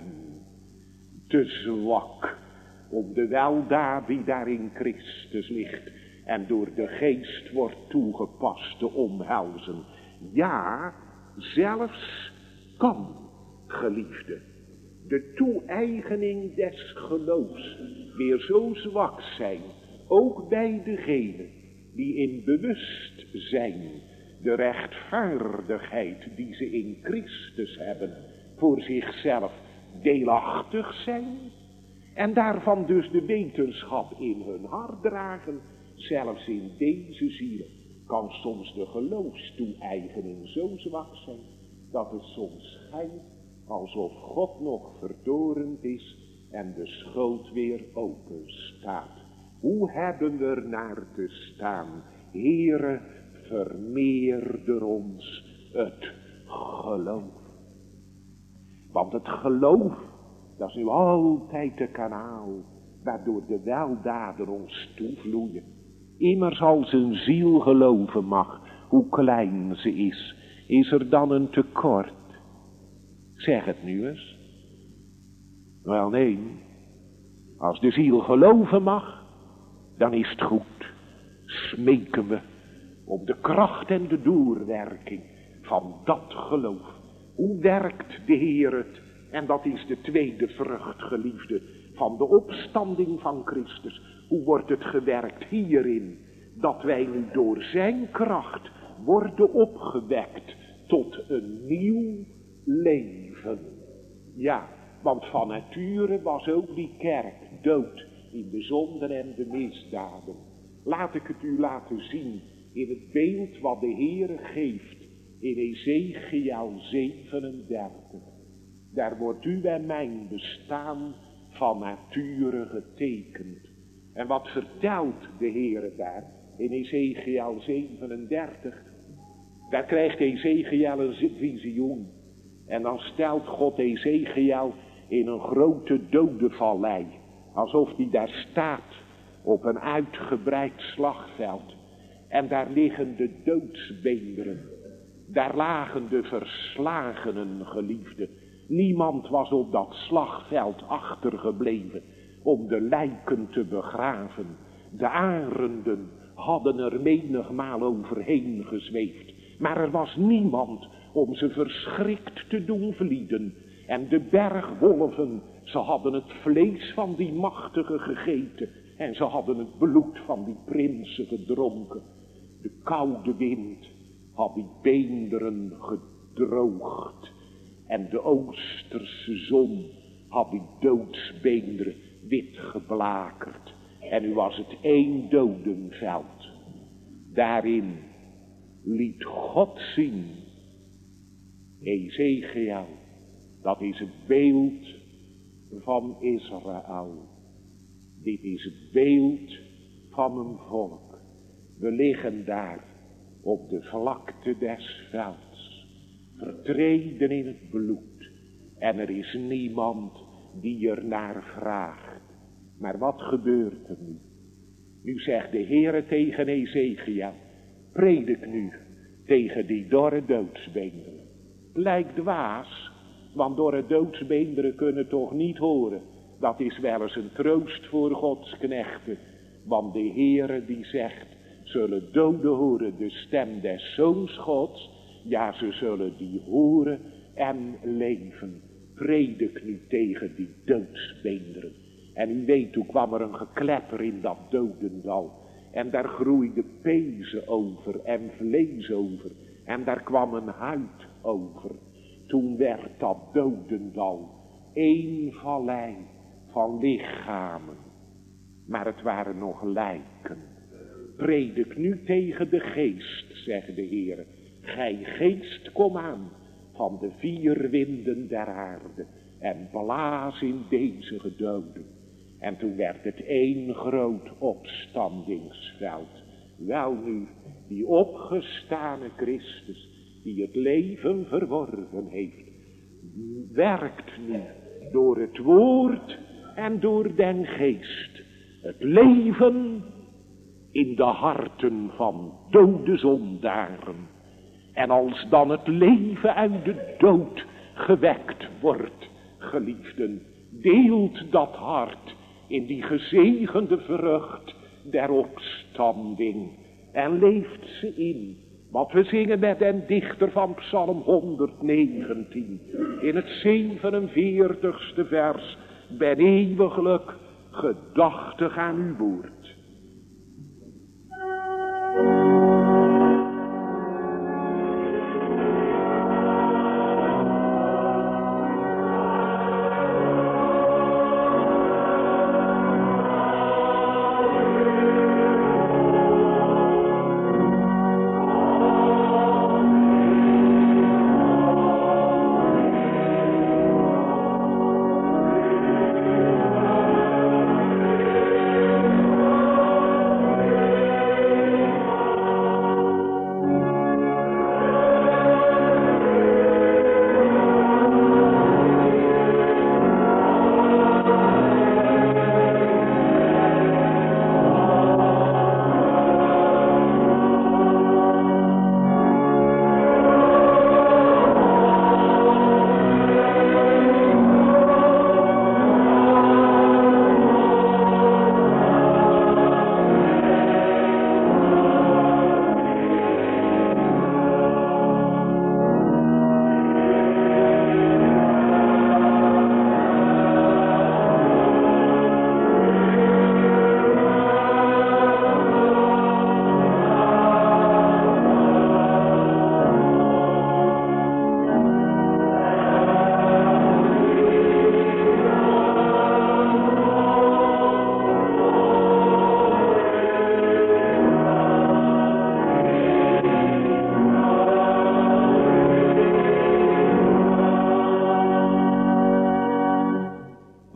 te zwak, om de weldaad die daar in Christus ligt en door de geest wordt toegepast te omhelzen. Ja, zelfs kan, geliefde, de toe-eigening des geloofs weer zo zwak zijn, ook bij degenen die in bewustzijn de rechtvaardigheid die ze in Christus hebben voor zichzelf deelachtig zijn en daarvan dus de wetenschap in hun hart dragen. Zelfs in deze zielen kan soms de geloofstoe-eigening zo zwak zijn dat het soms schijnt alsof God nog vertorend is en de schoot weer open staat. Hoe hebben we er naar te staan? Heere, vermeerder ons het geloof. Want het geloof, dat is nu altijd de kanaal waardoor de weldaden ons toevloeien. Immers als een ziel geloven mag, hoe klein ze is, Is er dan een tekort? Zeg het nu eens. Wel nee, als de ziel geloven mag, dan is het goed. Smeken we op de kracht en de doorwerking van dat geloof. Hoe werkt de Heer het? En dat is de tweede vrucht, geliefde, van de opstanding van Christus. Hoe wordt het gewerkt hierin? Dat wij nu door zijn kracht worden opgewekt tot een nieuw leven. Ja, want van nature was ook die kerk dood in de zonden en de misdaden. Laat ik het u laten zien in het beeld wat de Heere geeft in Ezechiel zevenendertig. Daar wordt u en mijn bestaan van nature getekend. En wat vertelt de Heere daar in Ezechiel zevenendertig? Daar krijgt Ezechiel een visioen. En dan stelt God Ezechiel in een grote dodenvallei. Alsof hij daar staat op een uitgebreid slagveld. En daar liggen de doodsbeenderen. Daar lagen de verslagenen, geliefden. Niemand was op dat slagveld achtergebleven om de lijken te begraven. De arenden hadden er menigmaal overheen gezweefd. Maar er was niemand om ze verschrikt te doen vlieden. En de bergwolven, ze hadden het vlees van die machtigen gegeten. En ze hadden het bloed van die prinsen gedronken. De koude wind had die beenderen gedroogd. En de oosterse zon had die doodsbeenderen wit geblakerd. En nu was het één dodenveld. Daarin liet God zien, Ezechiel, dat is het beeld van Israël. Dit is het beeld van een volk. We liggen daar op de vlakte des velds, vertreden in het bloed. En er is niemand die er naar vraagt. Maar wat gebeurt er nu? Nu zegt de Heere tegen Ezechiel, predik nu tegen die dorre doodsbeenderen. Lijkt dwaas, want dorre doodsbeenderen kunnen toch niet horen. Dat is wel eens een troost voor Gods knechten. Want de Heere die zegt, zullen doden horen de stem des Zoons Gods. Ja, ze zullen die horen en leven. Predik nu tegen die doodsbeenderen. En u weet, hoe kwam er een geklepper in dat dodendal. En daar groeide pezen over en vlees over. En daar kwam een huid over. Toen werd dat dodendal één vallei van lichamen. Maar het waren nog lijken. Predik nu tegen de geest, zegt de Heer. Gij geest, kom aan van de vier winden der aarde. En blaas in deze gedoden. En toen werd het één groot opstandingsveld. Wel nu, die opgestane Christus, die het leven verworven heeft, werkt nu door het woord en door den geest het leven in de harten van dode zondaren. En als dan het leven uit de dood gewekt wordt, geliefden, deelt dat hart in die gezegende vrucht der opstanding en leeft ze in. Wat we zingen met den dichter van Psalm honderdnegentien, in het zevenenveertigste vers, ben eeuwiglijk gedachtig aan uw woord.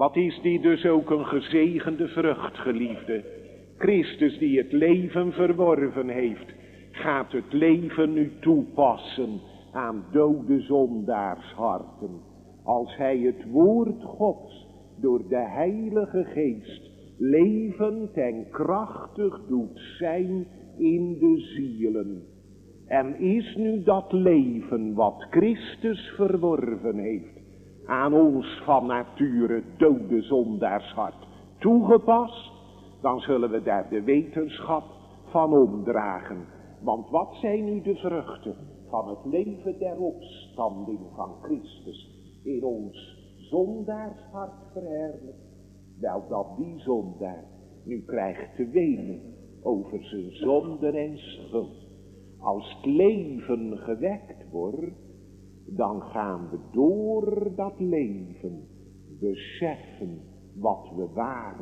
Wat is die dus ook een gezegende vrucht, geliefde? Christus die het leven verworven heeft, gaat het leven nu toepassen aan dode zondaarsharten. Als hij het woord Gods door de Heilige Geest levend en krachtig doet zijn in de zielen. En is nu dat leven wat Christus verworven heeft aan ons van nature dode zondaarshart toegepast, dan zullen we daar de wetenschap van omdragen. Want wat zijn nu de vruchten van het leven der opstanding van Christus in ons zondaarshart verheerlijkt? Wel, dat die zondaar nu krijgt te wenen over zijn zonden en schuld. Als het leven gewekt wordt, dan gaan we door dat leven beseffen wat we waren.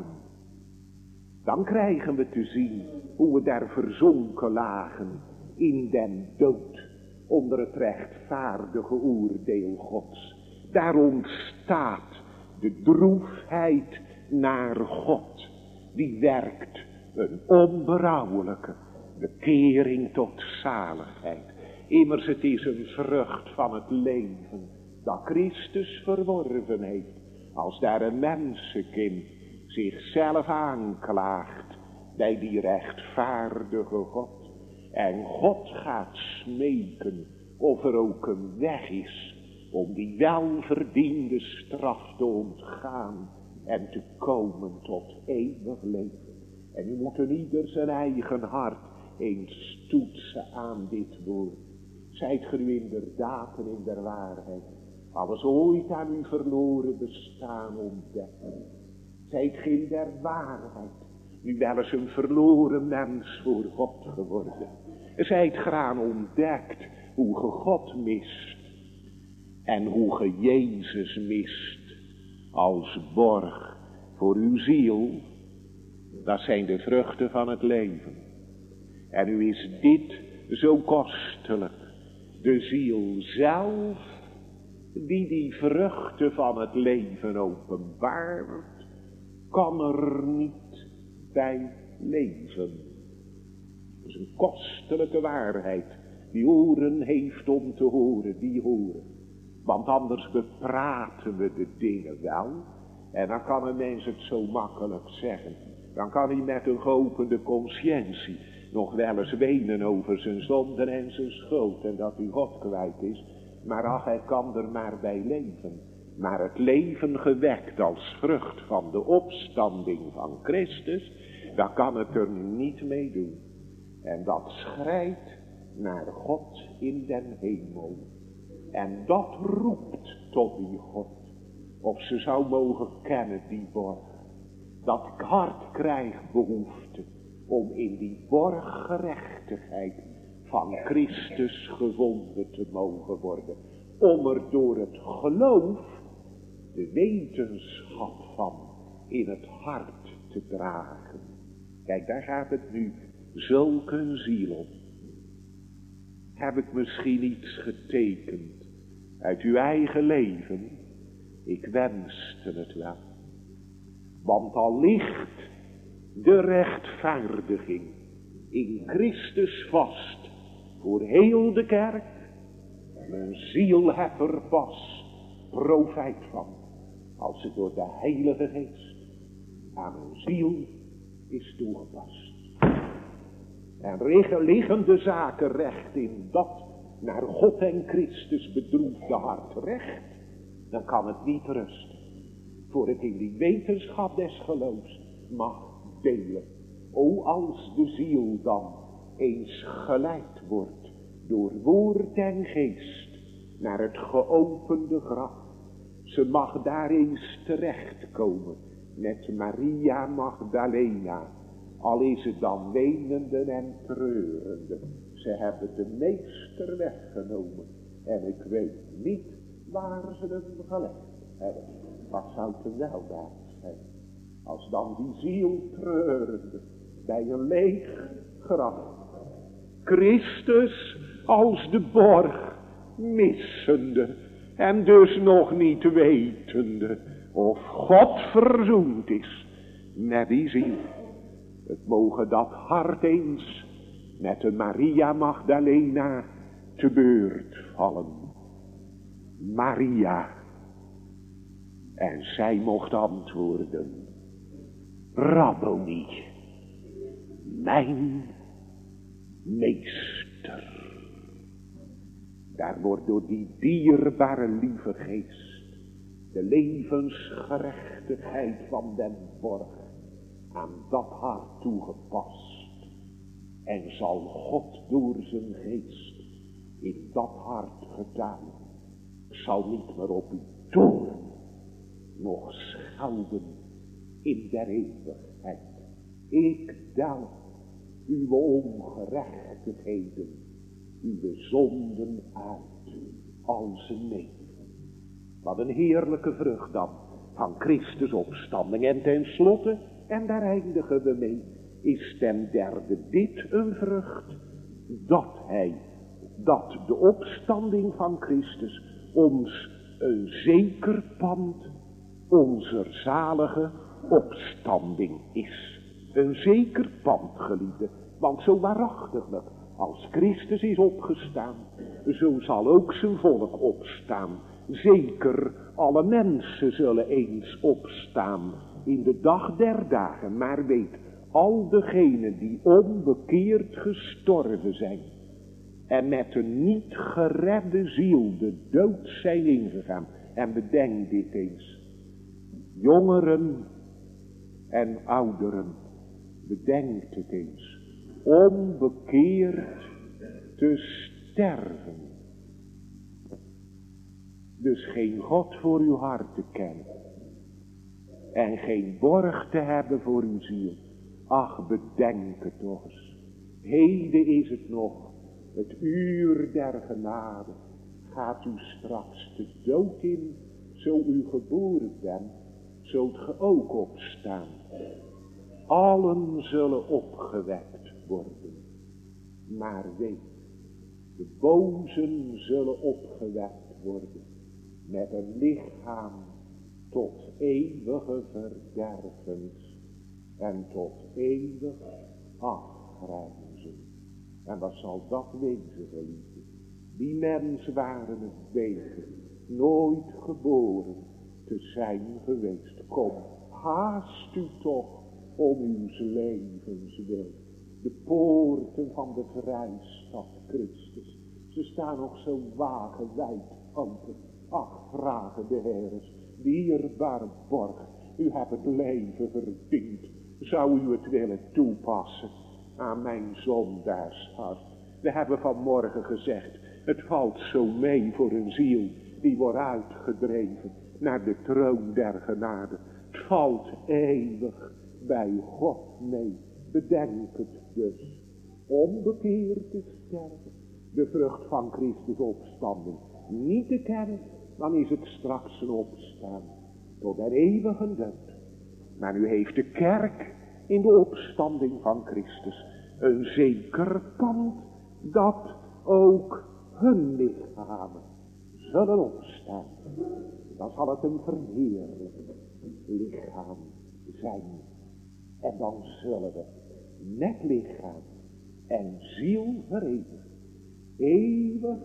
Dan krijgen we te zien hoe we daar verzonken lagen in den dood onder het rechtvaardige oordeel Gods. Daar ontstaat de droefheid naar God. Die werkt een onberouwelijke bekering tot zaligheid. Immers het is een vrucht van het leven dat Christus verworven heeft. Als daar een mensenkind zichzelf aanklaagt bij die rechtvaardige God. En God gaat smeken of er ook een weg is om die welverdiende straf te ontgaan en te komen tot eeuwig leven. En u moet in ieder zijn eigen hart eens toetsen aan dit woord. Zijt ge nu inderdaad en in der waarheid alles ooit aan uw verloren bestaan ontdekken? Zijt ge in der waarheid nu wel eens een verloren mens voor God geworden? Zijt ge aan ontdekt hoe ge God mist en hoe ge Jezus mist als borg voor uw ziel? Dat zijn de vruchten van het leven. En u is dit zo kostelijk. De ziel zelf die die vruchten van het leven openbaart, kan er niet bij leven. Dat is een kostelijke waarheid. Die oren heeft om te horen, die horen. Want anders bepraten we de dingen wel. En dan kan een mens het zo makkelijk zeggen. Dan kan hij met een geopende consciëntie nog wel eens wenen over zijn zonden en zijn schuld. En dat hij God kwijt is. Maar ach, hij kan er maar bij leven. Maar het leven gewekt als vrucht van de opstanding van Christus, daar kan het er niet mee doen. En dat schrijdt naar God in den hemel. En dat roept tot die God. Of ze zou mogen kennen die borg. Dat hart krijgt behoefte om in die borg gerechtigheid van Christus gevonden te mogen worden. Om er door het geloof de wetenschap van in het hart te dragen. Kijk, daar gaat het nu zulk een ziel om. Heb ik misschien iets getekend uit uw eigen leven? Ik wenste het wel. Want al ligt de rechtvaardiging in Christus vast voor heel de kerk. Mijn ziel heeft er pas profijt van, als het door de Heilige Geest aan mijn ziel is toegepast. En liggen de zaken recht in dat naar God en Christus bedroefde hart recht, dan kan het niet rusten, voor het in die wetenschap des geloofs mag delen. O, als de ziel dan eens geleid wordt door woord en geest naar het geopende graf, ze mag daar eens terechtkomen met Maria Magdalena, al is het dan wenende en treurende. Ze hebben de meester weggenomen en ik weet niet waar ze hem gelegd hebben. Wat zou het een weldaad zijn als dan die ziel treurende bij een leeg graf Christus als de borg missende en dus nog niet wetende of God verzoend is met die ziel. Het mogen dat hart eens met de Maria Magdalena te beurt vallen. Maria. En zij mocht antwoorden. Rabboni. Mijn meester. Daar wordt door die dierbare lieve geest de levensgerechtigheid van den borg aan dat hart toegepast. En zal God door zijn geest in dat hart getuigen. Zal niet meer op uw toorn nog schelden in der eeuwigheid. Ik delg uw ongerechtigheden, uw zonden uit als een neef. Wat een heerlijke vrucht dan van Christus opstanding. En tenslotte, en daar eindigen we mee, is ten derde dit een vrucht, dat hij, dat de opstanding van Christus ons een zeker pand onze zalige opstanding is. Een zeker pand, geliefde, want zo waarachtiglijk als Christus is opgestaan, zo zal ook zijn volk opstaan. Zeker alle mensen zullen eens opstaan in de dag der dagen, maar weet, al degenen die onbekeerd gestorven zijn en met een niet geredde ziel de dood zijn ingegaan. En bedenk dit eens, jongeren en ouderen, bedenk het eens, onbekeerd te sterven. Dus geen God voor uw hart te kennen en geen borg te hebben voor uw ziel. Ach, bedenk het toch eens. Heden is het nog, het uur der genade. Gaat u straks de dood in, zo u geboren bent, zult ge ook opstaan. Allen zullen opgewekt worden. Maar weet, de bozen zullen opgewekt worden met een lichaam tot eeuwige verderfens en tot eeuwig afgrijzen. En wat zal dat wezen, geliefde? Die mens waren het beter, nooit geboren te zijn geweest. Kom, haast u toch om uw levens wil. De poorten van de vrijstad Christus, ze staan nog zo wagenwijd open. Ach, vragen de Heeres, dierbare borg, u hebt het leven verdiend. Zou u het willen toepassen aan mijn zondaarshart? We hebben vanmorgen gezegd, het valt zo mee voor een ziel die wordt uitgedreven naar de troon der genade. Het valt eeuwig bij God mee. Bedenk het dus, onbekeerd te sterven, de vrucht van Christus opstanding niet te kennen, dan is het straks een opstaan tot een eeuwige dood. Maar nu heeft de kerk in de opstanding van Christus een zeker pand dat ook hun lichamen zullen opstaan. Dan zal het een verheerlijkt lichaam zijn. En dan zullen we met lichaam en ziel verenigd eeuwig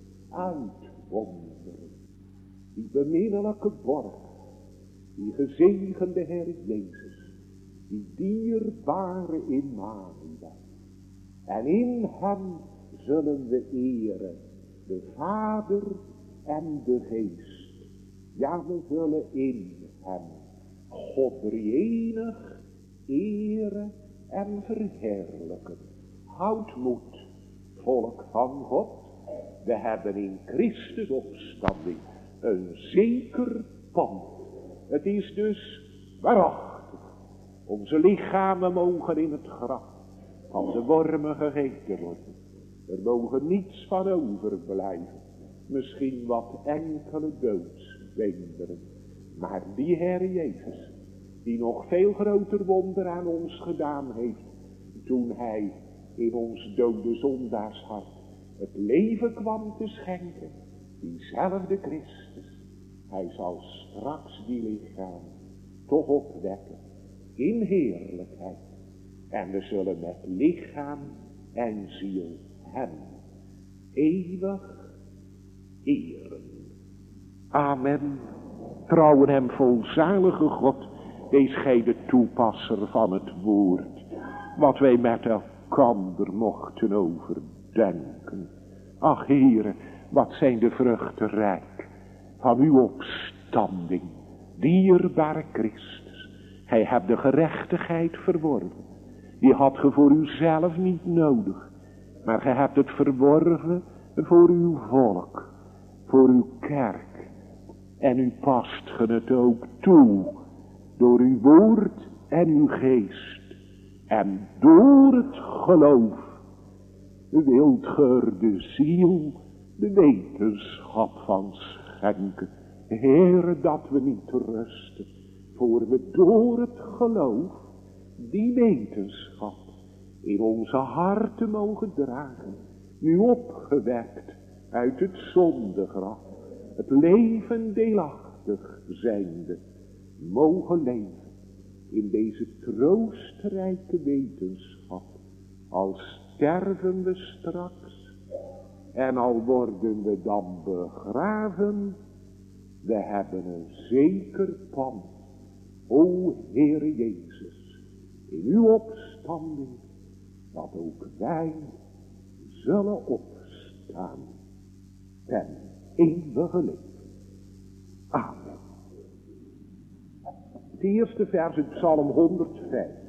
uitwonderen. Die beminnelijke borg, die gezegende Heer Jezus, die dierbare Immanuel. En in hem zullen we eren de Vader en de Geest. Ja, we zullen in hem God drieënig eren en verheerlijken. Houd moed, volk van God. We hebben in Christus opstanding een zeker pand. Het is dus waarachtig. Onze lichamen mogen in het graf van de wormen gegeten worden. Er mogen niets van overblijven. Misschien wat enkele doodsbeenderen. Maar die Heer Jezus, die nog veel groter wonder aan ons gedaan heeft, toen hij in ons dode zondaarshart het leven kwam te schenken, diezelfde Christus, Hij zal straks die lichaam toch opwekken in heerlijkheid. En we zullen met lichaam en ziel hem eeuwig eren. Amen. Trouwen hem volzalige God, wees gij de toepasser van het woord, wat wij met elkander mochten overdenken. Ach Heere, wat zijn de vruchten rijk van uw opstanding, dierbare Christus. Hij hebt de gerechtigheid verworven. Die had ge voor uzelf niet nodig, maar gij hebt het verworven voor uw volk, voor uw kerk. En u past ge het ook toe, door uw woord en uw geest. En door het geloof wilt ge er de ziel de wetenschap van schenken. Heere, dat we niet rusten, voor we door het geloof die wetenschap in onze harten mogen dragen. Nu opgewekt uit het zondegraf, het leven deelachtig zijnde, mogen leven in deze troostrijke wetenschap. Al sterven we straks en al worden we dan begraven, we hebben een zeker pand, o Heere Jezus, in uw opstanding, dat ook wij zullen opstaan ten eeuwige leven. Amen. Het eerste vers uit Psalm honderdvijf.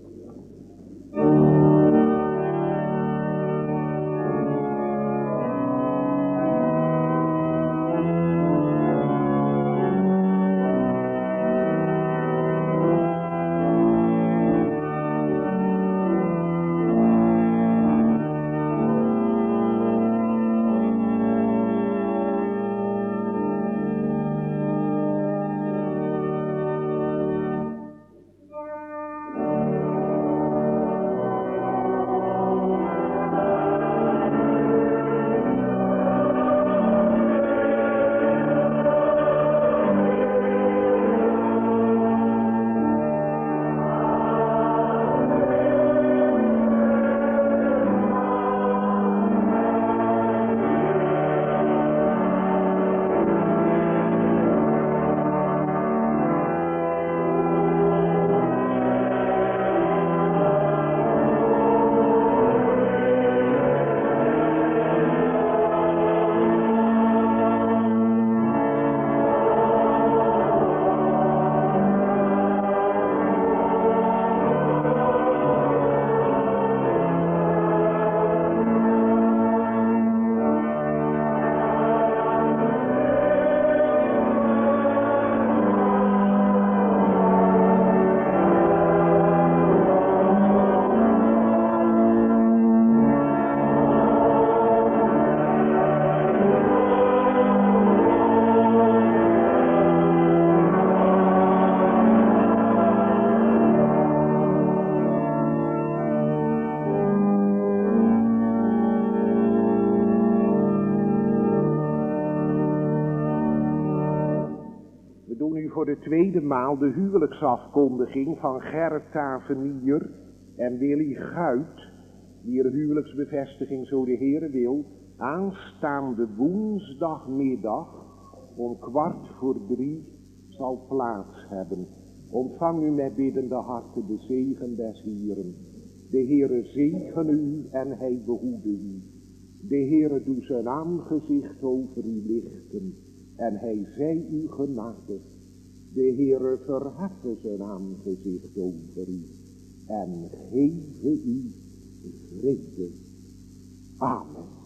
Voor de tweede maal de huwelijksafkondiging van Gerrit Tavernier en Willy Guit, die er huwelijksbevestiging zo de Heere wil, aanstaande woensdagmiddag om kwart voor drie zal plaats hebben. Ontvang u met biddende harten de zegen des Heeren. De Heere zegen u en hij behoede u. De Heere doe zijn aangezicht over u lichten en hij zij u genadig. De Heere verheffen zijn aangezicht over u en geven u vrede. Amen.